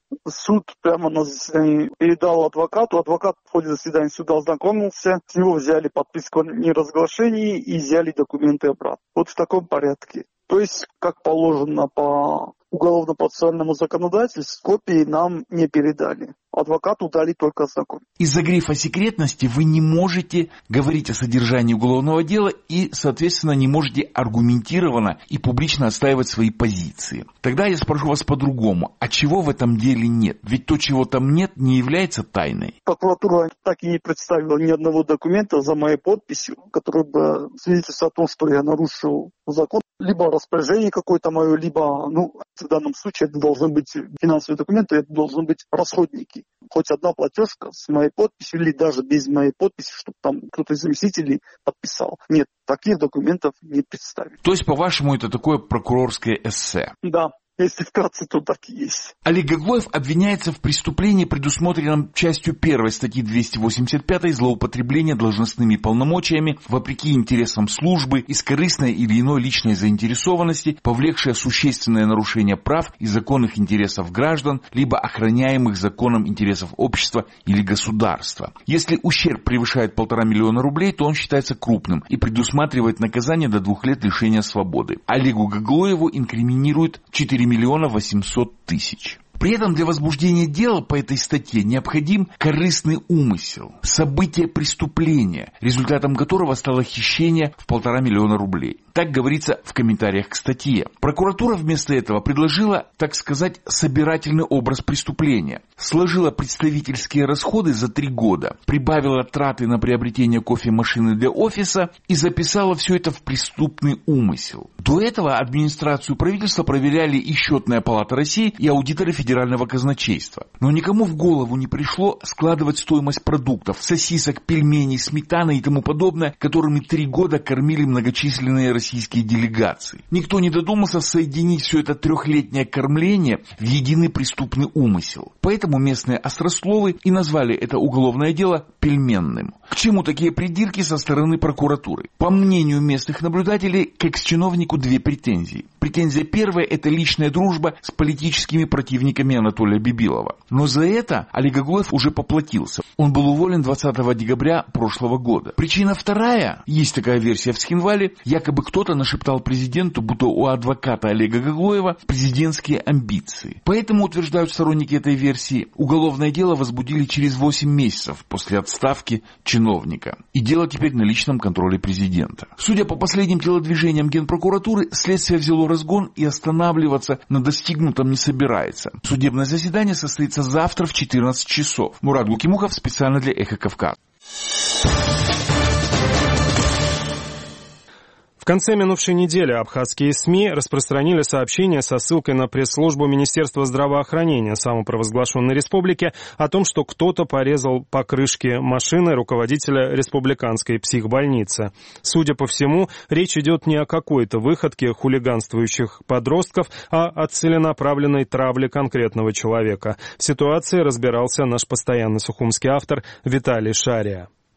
Суд прямо на заседании передал адвокату. Адвокат в ходе заседания суда ознакомился. С него взяли подписку о неразглашении и взяли документы обратно. Вот в таком порядке. То есть, как положено по уголовно-процессуальному законодательству, копии нам не передали. Адвокату дали только ознакомиться. Из-за грифа секретности вы не можете говорить о содержании уголовного дела и, соответственно, не можете аргументированно и публично отстаивать свои позиции. Тогда я спрошу вас по-другому. А чего в этом деле нет? Ведь то, чего там нет, не является тайной. Прокуратура так и не представила ни одного документа за моей подписью, который бы свидетельствовал о том, что я нарушил закон. Либо распоряжение какое-то мое, либо, ну, в данном случае это должны быть финансовые документы, это должны быть расходники. Хоть одна платежка с моей подписью или даже без моей подписи, чтобы там кто-то из заместителей подписал. Нет, таких документов не представили. То есть, по-вашему, это такое прокурорское эссе? Да. Если вкратце, то так и есть. Олег Гаглоев обвиняется в преступлении, предусмотренном частью первой статьи двести восемьдесят пять «Злоупотребление должностными полномочиями вопреки интересам службы из корыстной или иной личной заинтересованности, повлекшее существенное нарушение прав и законных интересов граждан, либо охраняемых законом интересов общества или государства. Если ущерб превышает полтора миллиона рублей, то он считается крупным и предусматривает наказание до двух лет лишения свободы. Олегу Гаглоеву инкриминируют четыре миллиона восемьсот тысяч. При этом для возбуждения дела по этой статье необходим корыстный умысел, событие преступления, результатом которого стало хищение в полтора миллиона рублей. Так говорится в комментариях к статье. Прокуратура вместо этого предложила, так сказать, собирательный образ преступления. Сложила представительские расходы за три года, прибавила траты на приобретение кофемашины для офиса и записала все это в преступный умысел. До этого администрацию правительства проверяли и Счетная палата России, и аудиторы Федерального казначейства. Но никому в голову не пришло складывать стоимость продуктов, сосисок, пельменей, сметаны и тому подобное, которыми три года кормили многочисленные российские делегации. Никто не додумался соединить все это трехлетнее кормление в единый преступный умысел. Поэтому местные острословы и назвали это уголовное дело пельменным. К чему такие придирки со стороны прокуратуры? По мнению местных наблюдателей, к экс-чиновнику две претензии. Претензия первая – это личная дружба с политическими противниками Анатолия Бибилова. Но за это Олег Гаглоев уже поплатился. Он был уволен двадцатого декабря прошлого года. Причина вторая, есть такая версия в Схинвале, якобы кто-то нашептал президенту, будто у адвоката Олега Гаглоева президентские амбиции. Поэтому, утверждают сторонники этой версии, уголовное дело возбудили через восемь месяцев после отставки чиновника. И дело теперь на личном контроле президента. Судя по последним телодвижениям Генпрокуратуры, следствие взяло разгон и останавливаться на достигнутом не собирается. Судебное заседание состоится завтра в четырнадцать часов. Мурат Гукимухов специально для «Эхо Кавказа». В конце минувшей недели абхазские СМИ распространили сообщение со ссылкой на пресс-службу Министерства здравоохранения самопровозглашенной республики о том, что кто-то порезал покрышки машины руководителя республиканской психбольницы. Судя по всему, речь идет не о какой-то выходке хулиганствующих подростков, а о целенаправленной травле конкретного человека. В ситуации разбирался наш постоянный сухумский автор Виталий Шария.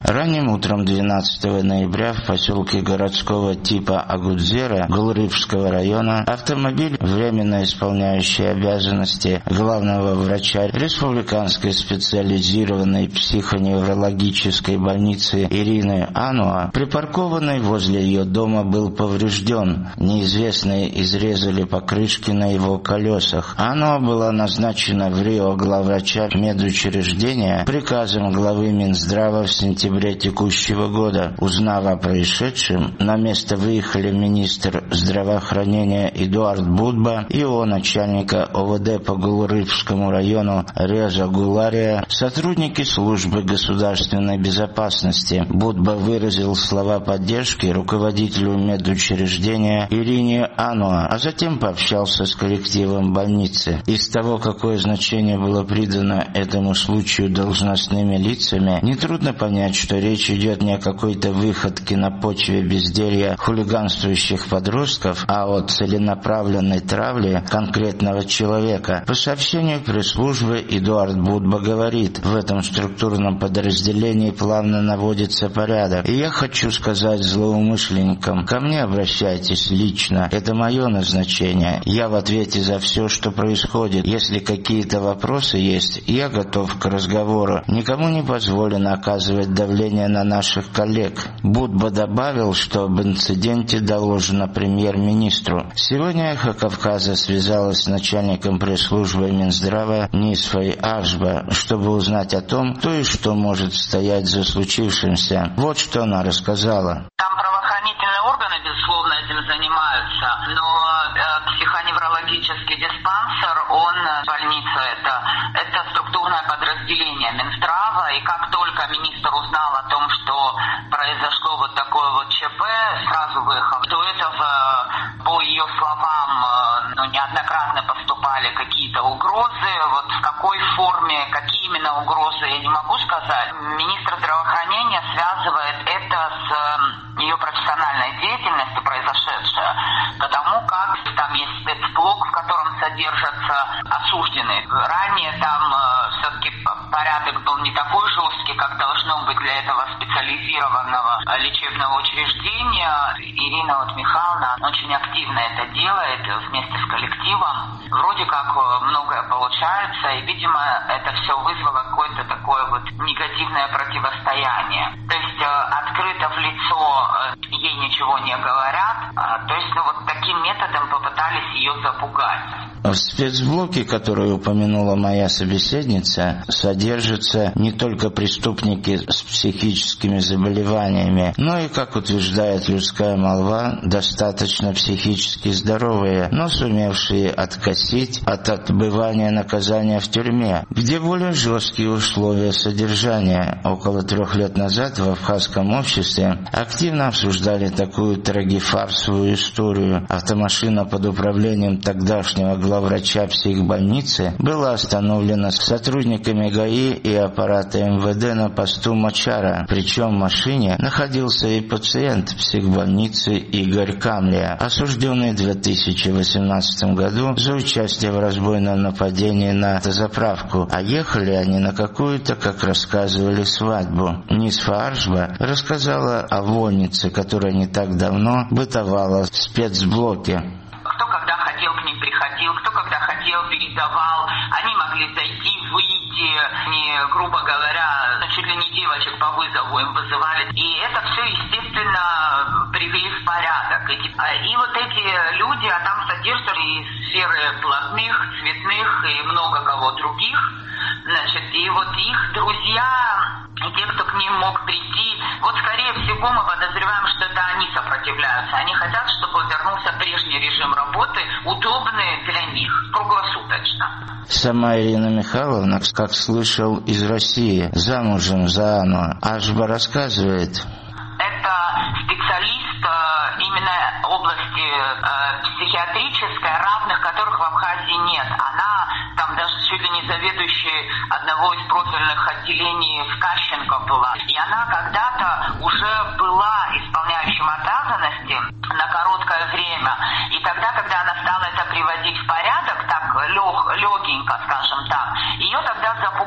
Ранним утром двенадцатого ноября в поселке городского типа Агудзера Гулрыбского района автомобиль, временно исполняющий обязанности главного врача Республиканской специализированной психоневрологической больницы Ирины Ануа, припаркованный возле ее дома, был поврежден. Неизвестные изрезали покрышки на его колесах. Ануа была назначена в Рио главврача медучреждения приказом главы Минздрава в сентябре текущего года. Узнав о происшедшем, на место выехали министр здравоохранения Эдуард Будба и его начальника ОВД по Гулрыбскому району Реза Гулария, сотрудники службы государственной безопасности. Будба выразил слова поддержки руководителю медучреждения Ирине Ануа, а затем пообщался с коллективом больницы. Из того, какое значение было придано этому случаю должностными лицами, нетрудно понять, что речь идет не о какой-то выходке на почве безделья хулиганствующих подростков, а о целенаправленной травле конкретного человека. По сообщению пресс-службы Эдуард Будба говорит, в этом структурном подразделении плавно наводится порядок. И я хочу сказать злоумышленникам, ко мне обращайтесь лично, это мое назначение. Я в ответе за все, что происходит. Если какие-то вопросы есть, я готов к разговору. Никому не позволено оказывать давление на наших коллег. Будба добавил, что об инциденте доложено премьер-министру. Сегодня «Эхо Кавказа» связалась с начальником пресс-службы Минздрава Нисфой Ашба, чтобы узнать о том, кто и что может стоять за случившимся. Вот что она рассказала. Там правоохранительные органы, безусловно, этим занимаются, но э, психоневрологический диспансер, он, больница это, это структурное подразделение Минздрава, и как только министр узнал о том, что произошло вот такое вот ЧП, сразу выехал. До этого, по ее словам, ну, неоднократно поступали какие-то угрозы, вот в какой форме, какие именно угрозы, я не могу сказать. Министр здравоохранения связывает это с ее профессиональной деятельностью, произошедшее, потому как там есть спецблок, в котором содержатся осужденные. Ранее там э, все-таки порядок был не такой жесткий, как должно быть для этого специализированного лечебного учреждения. Ирина вот Михайловна очень активно это делает вместе с коллективом. Вроде как многое получается, и, видимо, это все вызвало какое-то такое вот негативное противостояние. То есть э, открыто в лицо э, ей ничего не говорят, э, то есть ну, вот таким методом попытались ее запугать. В спецблоке, который упомянула моя собеседница, содержатся не только преступники с психическими заболеваниями, но и, как утверждает людская молва, достаточно психически здоровые, но сумевшие откосить от отбывания наказания в тюрьме, где более жесткие условия содержания. Около трех лет назад в абхазском обществе активно обсуждали такую трагифарсовую историю. Автомашина под управлением тогдашнего главврача психбольницы была остановлена сотрудниками ГАИ и аппарата МВД на посту Мачара. Причем в машине находился и пациент психбольницы Игорь Камлия, осужденный в две тысячи восемнадцатом году за участие в разбойном нападении на автозаправку. А ехали они на какую-то, как рассказывали, свадьбу. Нисфа Ашба рассказала о вольнице, которая не так давно бытовала в спецблоке. Кто когда хотел к ним приходил, кто когда хотел передавал, они могли зайти, выйти, не, грубо говоря, чуть ли не девочек по вызову им вызывали. И это все, естественно, привели в порядок. И, и вот эти люди, а там содержатся из сферы блатных, цветных и много кого других, значит, и вот их друзья, и те, кто к ним мог прийти, вот скорее всего мы подозреваем, что это они сопротивляются. Они хотят, чтобы вернулся прежний режим работы, удобный для них, круглосуточно. Сама Ирина Михайловна, как слышал, из России, замужем за Анну. Ашба рассказывает. Это специалист именно области э, психиатрической, равных которых в Абхазии нет. Она там даже чуть ли не заведующей одного из профильных отделений в Кащенко была. И она когда-то уже была исполняющим обязанности на короткое время. И тогда, когда она стала это приводить в порядок, так лег, легенько, скажем так, ее тогда запугали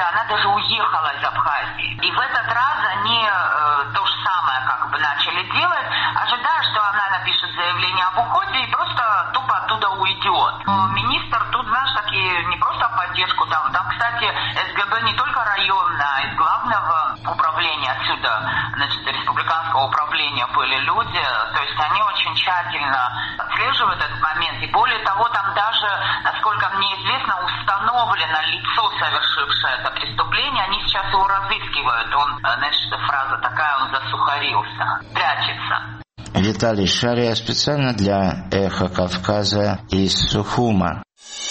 она даже уехала из Абхазии. И в этот раз они э, то же самое как бы начали делать, ожидая, что она напишет заявление об уходе и просто тупо оттуда уйдет. Министр тут, знаешь, такие не просто в поддержку, там, там, кстати, СГБ не только районное, а из главного управления отсюда, значит, республиканского управления были люди, то есть они очень тщательно отслеживают этот момент, и более того, там даже, насколько мне известно, установлено лицо, совершившее это преступление, они сейчас его разыскивают, он, значит, фраза такая, он засухарился, прячется. Виталий Шария специально для «Эхо Кавказа» из Сухума.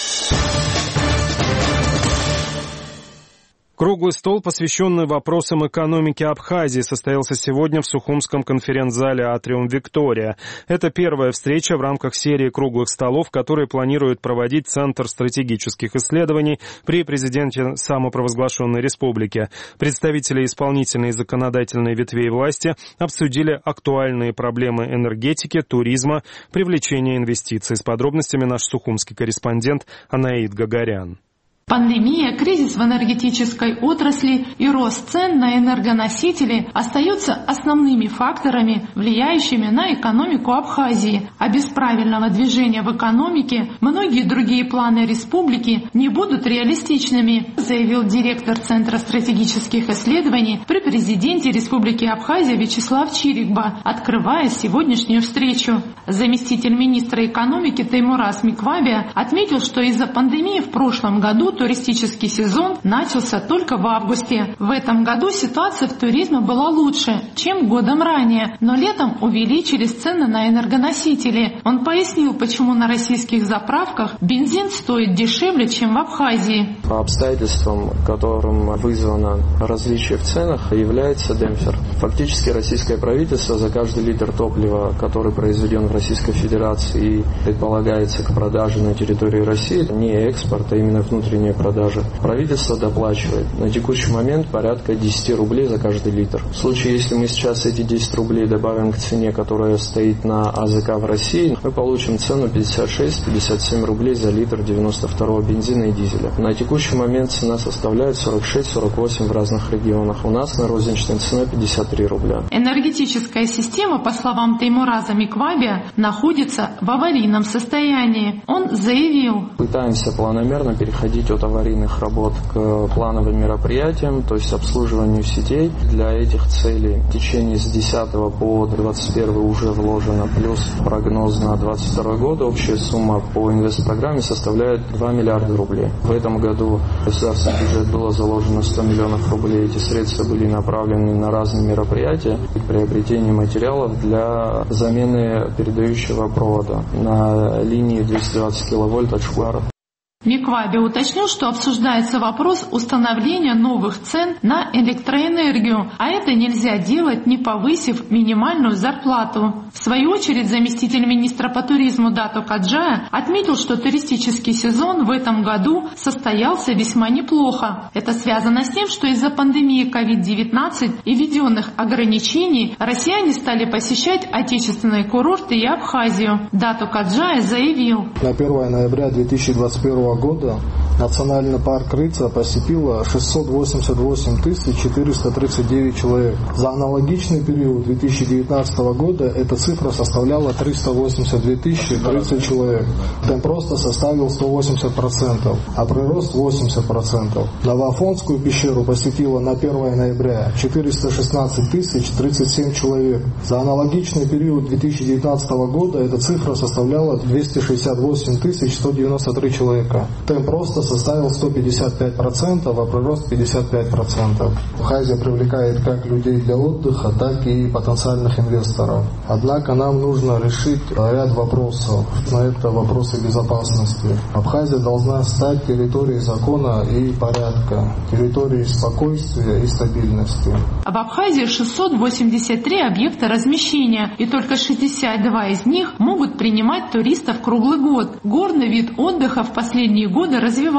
Круглый стол, посвященный вопросам экономики Абхазии, состоялся сегодня в Сухумском конференц-зале «Атриум Виктория». Это первая встреча в рамках серии круглых столов, которые планирует проводить Центр стратегических исследований при президенте самопровозглашенной республики. Представители исполнительной и законодательной ветвей власти обсудили актуальные проблемы энергетики, туризма, привлечения инвестиций. С подробностями наш сухумский корреспондент Анаид Гагарян. Пандемия, кризис в энергетической отрасли и рост цен на энергоносители остаются основными факторами, влияющими на экономику Абхазии. А без правильного движения в экономике многие другие планы республики не будут реалистичными, заявил директор Центра стратегических исследований при президенте Республики Абхазия Вячеслав Чирикба, открывая сегодняшнюю встречу. Заместитель министра экономики Теймураз Миквабия отметил, что из-за пандемии в прошлом году туристический сезон начался только в августе. В этом году ситуация в туризме была лучше, чем годом ранее, но летом увеличились цены на энергоносители. Он пояснил, почему на российских заправках бензин стоит дешевле, чем в Абхазии. По обстоятельствам, которым вызвано различие в ценах, является демпфер. Фактически российское правительство за каждый литр топлива, который произведен в Российской Федерации и предполагается к продаже на территории России, не экспорт, а именно внутренняя продажи, правительство доплачивает на текущий момент порядка десять рублей за каждый литр. В случае, если мы сейчас эти десять рублей добавим к цене, которая стоит на АЗК в России, мы получим цену пятьдесят шесть - пятьдесят семь рублей за литр девяносто второго бензина и дизеля. На текущий момент цена составляет сорок шесть - сорок восемь в разных регионах. У нас на розничной цена пятьдесят три рубля. Энергетическая система, по словам Теймураза Миквабия, находится в аварийном состоянии. Он заявил: пытаемся планомерно переходить от аварийных работ к плановым мероприятиям, то есть обслуживанию сетей. Для этих целей в течение с десятого по двадцать первый уже вложено, плюс прогноз на двадцать второй год. Общая сумма по инвестпрограмме составляет два миллиарда рублей. В этом году в государственный бюджет было заложено сто миллионов рублей. Эти средства были направлены на разные мероприятия и приобретение материалов для замены передающего провода на линии двести двадцать киловольт от Шквара. Микваби уточнил, что обсуждается вопрос установления новых цен на электроэнергию, а это нельзя делать, не повысив минимальную зарплату. В свою очередь, заместитель министра по туризму Дато Каджая отметил, что туристический сезон в этом году состоялся весьма неплохо. Это связано с тем, что из-за пандемии ковид девятнадцать и введенных ограничений россияне стали посещать отечественные курорты и Абхазию. Дато Каджая заявил: на первое ноября две тысячи двадцать первого года национальный парк Рыца посетило шестьсот восемьдесят восемь тысяч четыреста тридцать девять человек. За аналогичный период две тысячи девятнадцатого года эта цифра составляла триста восемьдесят две тысячи тридцать человек. Темп роста составил сто восемьдесят процентов, а прирост восемьдесят процентов. Новоафонскую пещеру посетило на первое ноября четыреста шестнадцать тысяч тридцать семь человек. За аналогичный период две тысячи девятнадцатого года эта цифра составляла двести шестьдесят восемь тысяч сто девяносто три человека. Темп роста составил сто пятьдесят пять процентов, а прирост пятьдесят пять процентов. Абхазия привлекает как людей для отдыха, так и потенциальных инвесторов. Однако нам нужно решить ряд вопросов. На это вопросы безопасности. Абхазия должна стать территорией закона и порядка, территорией спокойствия и стабильности. В Абхазии шестьсот восемьдесят три объекта размещения, и только шестьдесят два из них могут принимать туристов круглый год. Горный вид отдыха в последние годы развивается.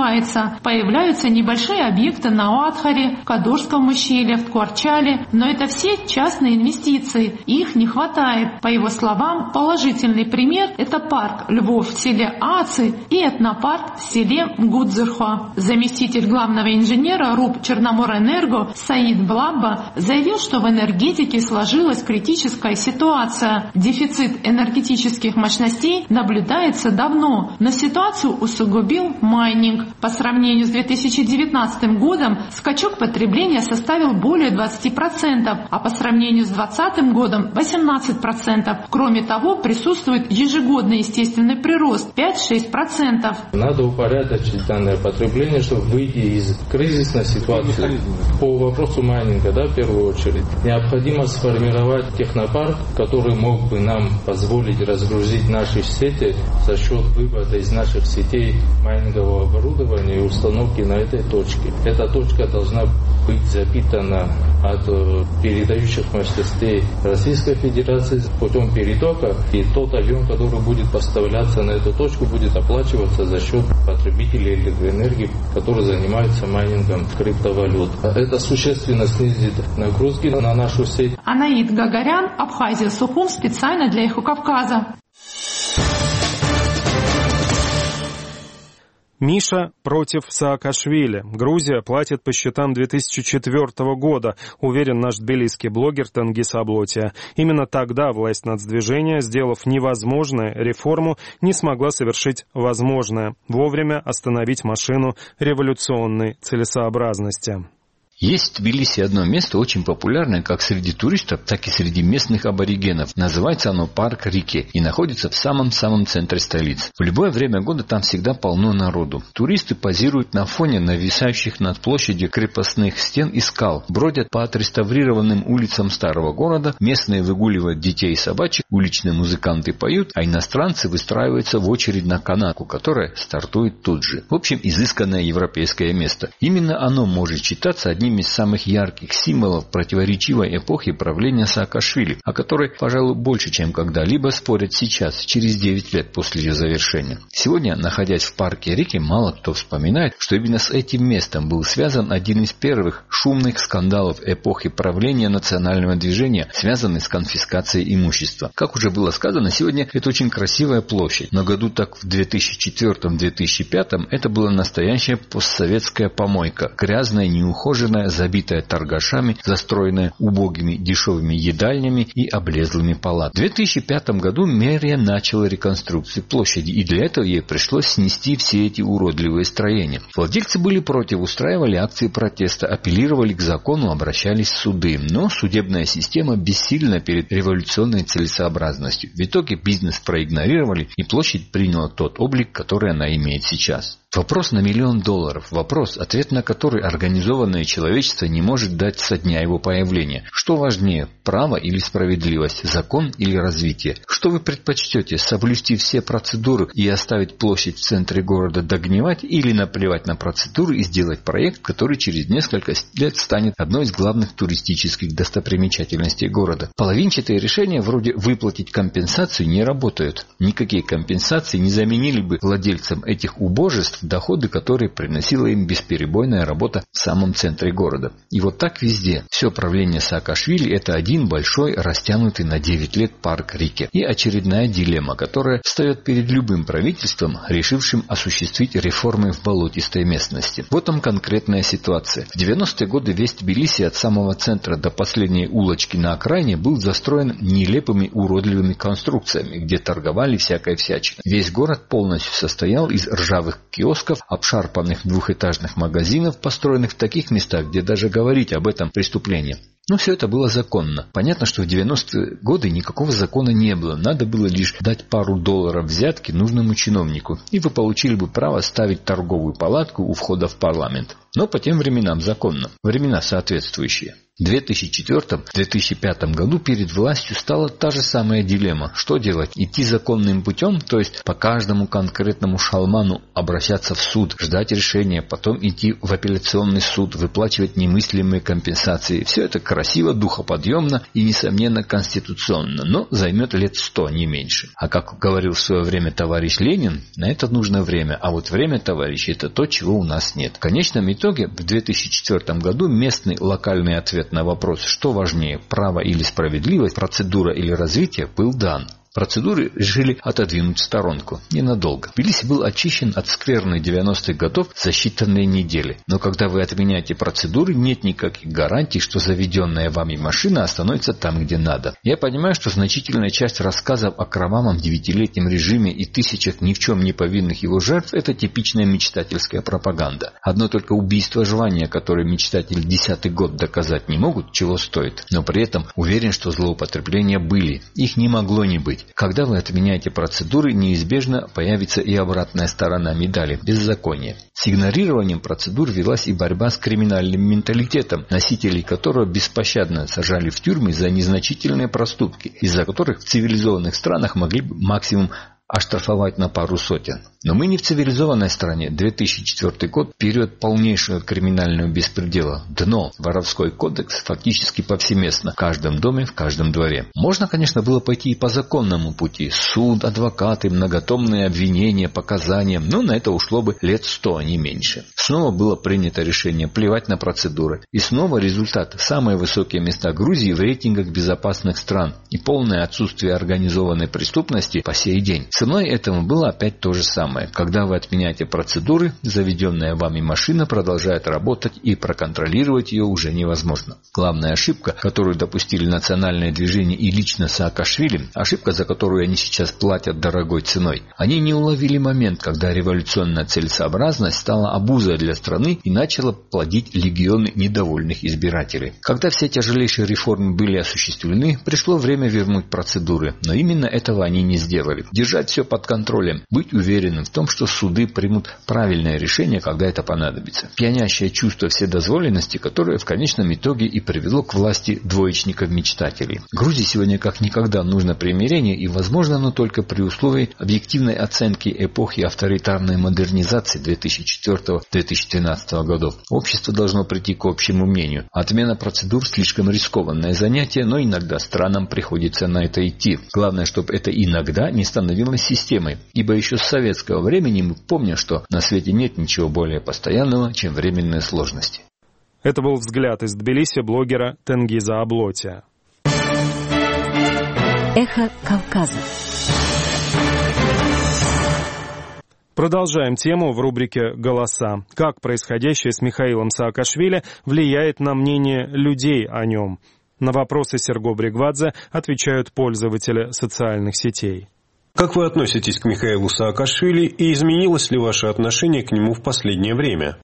развивается. Появляются небольшие объекты на Уатхаре, Кадорском ущелье, в Ткварчале, но это все частные инвестиции, их не хватает. По его словам, положительный пример – это парк Львов в селе Аци и этнопарк в селе Гудзерхо. Заместитель главного инженера РУП Черноморэнерго Саид Блабба заявил, что в энергетике сложилась критическая ситуация. Дефицит энергетических мощностей наблюдается давно, но ситуацию усугубил майнинг. По сравнению с две тысячи девятнадцатым годом скачок потребления составил более двадцати процентов, а по сравнению с двадцатым годом восемнадцать процентов. Кроме того, присутствует ежегодный естественный прирост пять-шесть процентов. Надо упорядочить данное потребление, чтобы выйти из кризисной ситуации. По вопросу майнинга, да, в первую очередь, необходимо сформировать технопарк, который мог бы нам позволить разгрузить наши сети за счет вывода из наших сетей майнингового оборудования и установки на этой точке. Эта точка должна быть запитана от передающих мощностей Российской Федерации путем перетока, и тот объем, который будет поставляться на эту точку, будет оплачиваться за счет потребителей электроэнергии, которые занимаются майнингом криптовалют. Это существенно снизит нагрузки на нашу сеть. Анаид Гагарян, Абхазия, Сухум, специально для Эхо Кавказа. Миша против Саакашвили. Грузия платит по счетам две тысячи четвёртого года, уверен наш тбилисский блогер Тенгиз Аблотия. Именно тогда власть нацдвижения, сделав невозможное реформу, не смогла совершить возможное – вовремя остановить машину революционной целесообразности. Есть в Тбилиси одно место, очень популярное как среди туристов, так и среди местных аборигенов. Называется оно парк Рике и находится в самом-самом центре столицы. В любое время года там всегда полно народу. Туристы позируют на фоне нависающих над площадью крепостных стен и скал, бродят по отреставрированным улицам старого города, местные выгуливают детей и собачек, уличные музыканты поют, а иностранцы выстраиваются в очередь на канатку, которая стартует тут же. В общем, изысканное европейское место. Именно оно может считаться одним из самых ярких символов противоречивой эпохи правления Саакашвили, о которой, пожалуй, больше, чем когда-либо спорят сейчас, через девять лет после ее завершения. Сегодня, находясь в парке Рике, мало кто вспоминает, что именно с этим местом был связан один из первых шумных скандалов эпохи правления национального движения, связанный с конфискацией имущества. Как уже было сказано, сегодня это очень красивая площадь, но году так в две тысячи четвёртом — две тысячи пятом это была настоящая постсоветская помойка, грязная, неухоженная, забитая торгашами, застроенная убогими дешевыми едальнями и облезлыми палатами. В две тысячи пятом году мэрия начала реконструкцию площади, и для этого ей пришлось снести все эти уродливые строения. Владельцы были против, устраивали акции протеста, апеллировали к закону, обращались в суды, но судебная система бессильна перед революционной целесообразностью. В итоге бизнес проигнорировали, и площадь приняла тот облик, который она имеет сейчас. Вопрос на миллион долларов. Вопрос, ответ на который организованное человечество не может дать со дня его появления. Что важнее, право или справедливость, закон или развитие? Что вы предпочтете, соблюсти все процедуры и оставить площадь в центре города догнивать, или наплевать на процедуры и сделать проект, который через несколько лет станет одной из главных туристических достопримечательностей города? Половинчатые решения вроде выплатить компенсацию не работают. Никакие компенсации не заменили бы владельцам этих убожеств доходы, которые приносила им бесперебойная работа в самом центре города. И вот так везде. Все правление Саакашвили – это один большой, растянутый на девять лет парк Рике. И очередная дилемма, которая встает перед любым правительством, решившим осуществить реформы в болотистой местности. Вот там конкретная ситуация. В девяностые годы весь Тбилиси от самого центра до последней улочки на окраине был застроен нелепыми уродливыми конструкциями, где торговали всякой всячиной. Весь город полностью состоял из ржавых киосков, обшарпанных двухэтажных магазинов, построенных в таких местах, где даже говорить об этом преступлении. Но все это было законно. Понятно, что в девяностые годы никакого закона не было. Надо было лишь дать пару долларов взятки нужному чиновнику, и вы получили бы право ставить торговую палатку у входа в парламент. Но по тем временам законно. Времена соответствующие. В две тысячи четвёртом — две тысячи пятом году перед властью стала та же самая дилемма. Что делать? Идти законным путем, то есть по каждому конкретному шалману обращаться в суд, ждать решения, потом идти в апелляционный суд, выплачивать немыслимые компенсации. Все это красиво, духоподъемно и, несомненно, конституционно, но займет лет сто, не меньше. А как говорил в свое время товарищ Ленин, на это нужно время, а вот время, товарищи, это то, чего у нас нет. В конечном итоге в две тысячи четвёртом году местный локальный ответ на вопрос, что важнее, право или справедливость, процедура или развитие, был дан. Процедуры решили отодвинуть в сторонку. Ненадолго. Тбилиси был очищен от скверны девяностых годов за считанные недели. Но когда вы отменяете процедуры, нет никаких гарантий, что заведенная вами машина остановится там, где надо. Я понимаю, что значительная часть рассказов о кровавом девятилетнем режиме и тысячах ни в чем не повинных его жертв – это типичная мечтательская пропаганда. Одно только убийство желания, которое мечтатели десятый год доказать не могут, чего стоит. Но при этом уверен, что злоупотребления были. Их не могло не быть. Когда вы отменяете процедуры, неизбежно появится и обратная сторона медали – беззаконие. С игнорированием процедур велась и борьба с криминальным менталитетом, носителей которого беспощадно сажали в тюрьмы за незначительные проступки, из-за которых в цивилизованных странах могли бы максимум оштрафовать на пару сотен. Но мы не в цивилизованной стране. две тысячи четвёртый год – период полнейшего криминального беспредела. Дно. Воровской кодекс фактически повсеместно. В каждом доме, в каждом дворе. Можно, конечно, было пойти и по законному пути. Суд, адвокаты, многотомные обвинения, показания. Но на это ушло бы лет сто, а не меньше. Снова было принято решение плевать на процедуры. И снова результат – самые высокие места Грузии в рейтингах безопасных стран. И полное отсутствие организованной преступности по сей день. Ценой этому было опять то же самое. Когда вы отменяете процедуры, заведенная вами машина продолжает работать, и проконтролировать ее уже невозможно. Главная ошибка, которую допустили национальное движение и лично Саакашвили, ошибка, за которую они сейчас платят дорогой ценой. Они не уловили момент, когда революционная целесообразность стала обузой для страны и начала плодить легионы недовольных избирателей. Когда все тяжелейшие реформы были осуществлены, пришло время вернуть процедуры, но именно этого они не сделали. Держать все под контролем, быть уверенным в том, что суды примут правильное решение, когда это понадобится. Пьянящее чувство вседозволенности, которое в конечном итоге и привело к власти двоечников-мечтателей. Грузии сегодня как никогда нужно примирение, и возможно оно только при условии объективной оценки эпохи авторитарной модернизации две тысячи четвёртого — две тысячи тринадцатого годов. Общество должно прийти к общему мнению. Отмена процедур слишком рискованное занятие, но иногда странам приходится на это идти. Главное, чтобы это иногда не становилось системой, ибо еще с советского времени мы помним, что на свете нет ничего более постоянного, чем временные сложности. Это был взгляд из Тбилиси блогера Тенгиза Аблотия. Эхо Кавказа. Продолжаем тему в рубрике «Голоса». Как происходящее с Михаилом Саакашвили влияет на мнение людей о нем? На вопросы Серго Бригвадзе отвечают пользователи социальных сетей. Как вы относитесь к Михаилу Саакашвили и изменилось ли ваше отношение к нему в последнее время?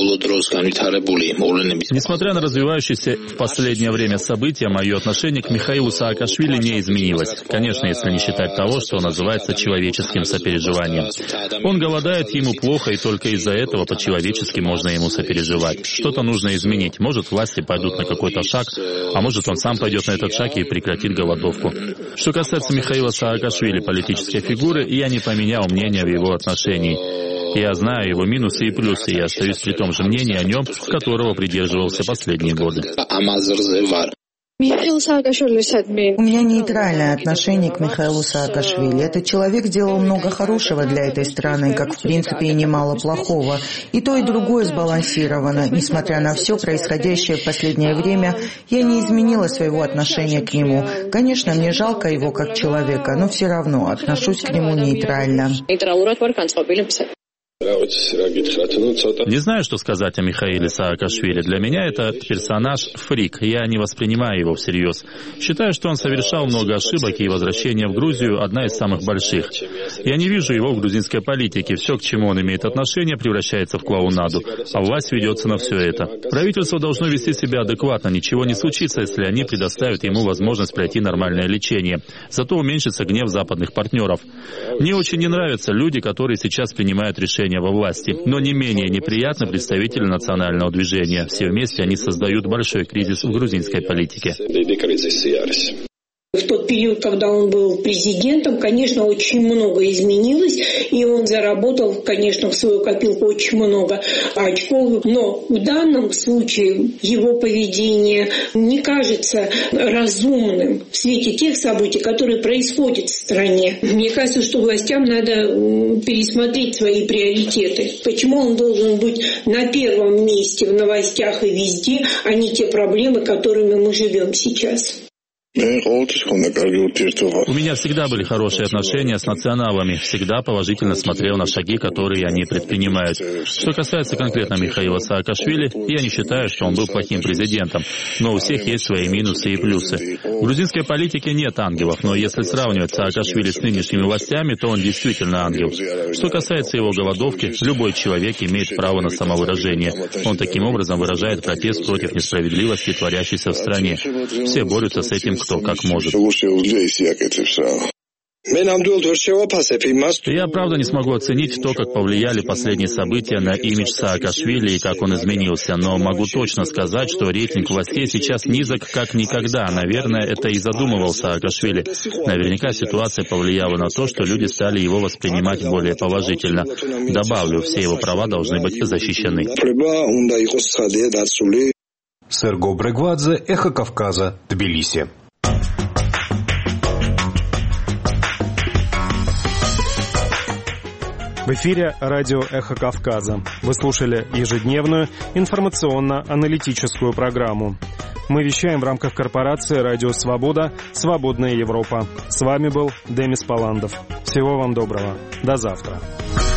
Несмотря на развивающиеся в последнее время события, мое отношение к Михаилу Саакашвили не изменилось. Конечно, если не считать того, что называется человеческим сопереживанием. Он голодает, ему плохо, и только из-за этого по-человечески можно ему сопереживать. Что-то нужно изменить. Может, власти пойдут на какой-то шаг, а может, он сам пойдет на этот шаг и прекратит голодовку. Что касается Михаила Саакашвили, политической фигуры, я не поменял мнение в его отношении. Я знаю его минусы и плюсы, и я остаюсь при том же мнении о нем, которого придерживался последние годы. У меня нейтральное отношение к Михаилу Саакашвили. Этот человек сделал много хорошего для этой страны, как в принципе и немало плохого. И то, и другое сбалансировано. Несмотря на все происходящее в последнее время, я не изменила своего отношения к нему. Конечно, мне жалко его как человека, но все равно отношусь к нему нейтрально. Не знаю, что сказать о Михаиле Саакашвили. Для меня это персонаж фрик. Я не воспринимаю его всерьез. Считаю, что он совершал много ошибок, и возвращение в Грузию одна из самых больших. Я не вижу его в грузинской политике. Все, к чему он имеет отношение, превращается в клоунаду, а власть ведется на все это. Правительство должно вести себя адекватно. Ничего не случится, если они предоставят ему возможность пройти нормальное лечение. Зато уменьшится гнев западных партнеров. Мне очень не нравятся люди, которые сейчас принимают решения движения во власти. Но не менее неприятны представители национального движения. Все вместе они создают большой кризис в грузинской политике. В тот период, когда он был президентом, конечно, очень много изменилось, и он заработал, конечно, в свою копилку очень много очков. Но в данном случае его поведение не кажется разумным в свете тех событий, которые происходят в стране. Мне кажется, что властям надо пересмотреть свои приоритеты. Почему он должен быть на первом месте в новостях и везде, а не те проблемы, которыми мы живем сейчас? У меня всегда были хорошие отношения с националами, всегда положительно смотрел на шаги, которые они предпринимают. Что касается конкретно Михаила Саакашвили, я не считаю, что он был плохим президентом, но у всех есть свои минусы и плюсы. В грузинской политике нет ангелов, но если сравнивать Саакашвили с нынешними властями, то он действительно ангел. Что касается его голодовки, любой человек имеет право на самовыражение. Он таким образом выражает протест против несправедливости, творящейся в стране. Все борются с этим кто как может. Я, правда, не смогу оценить то, как повлияли последние события на имидж Саакашвили и как он изменился, но могу точно сказать, что рейтинг властей сейчас низок как никогда. Наверное, это и задумывал Саакашвили. Наверняка ситуация повлияла на то, что люди стали его воспринимать более положительно. Добавлю, все его права должны быть защищены. Серго Брегвадзе, Эхо Кавказа, Тбилиси. В эфире радио «Эхо Кавказа». Вы слушали ежедневную информационно-аналитическую программу. Мы вещаем в рамках корпорации «Радио Свобода. Свободная Европа». С вами был Демис Паландов. Всего вам доброго. До завтра.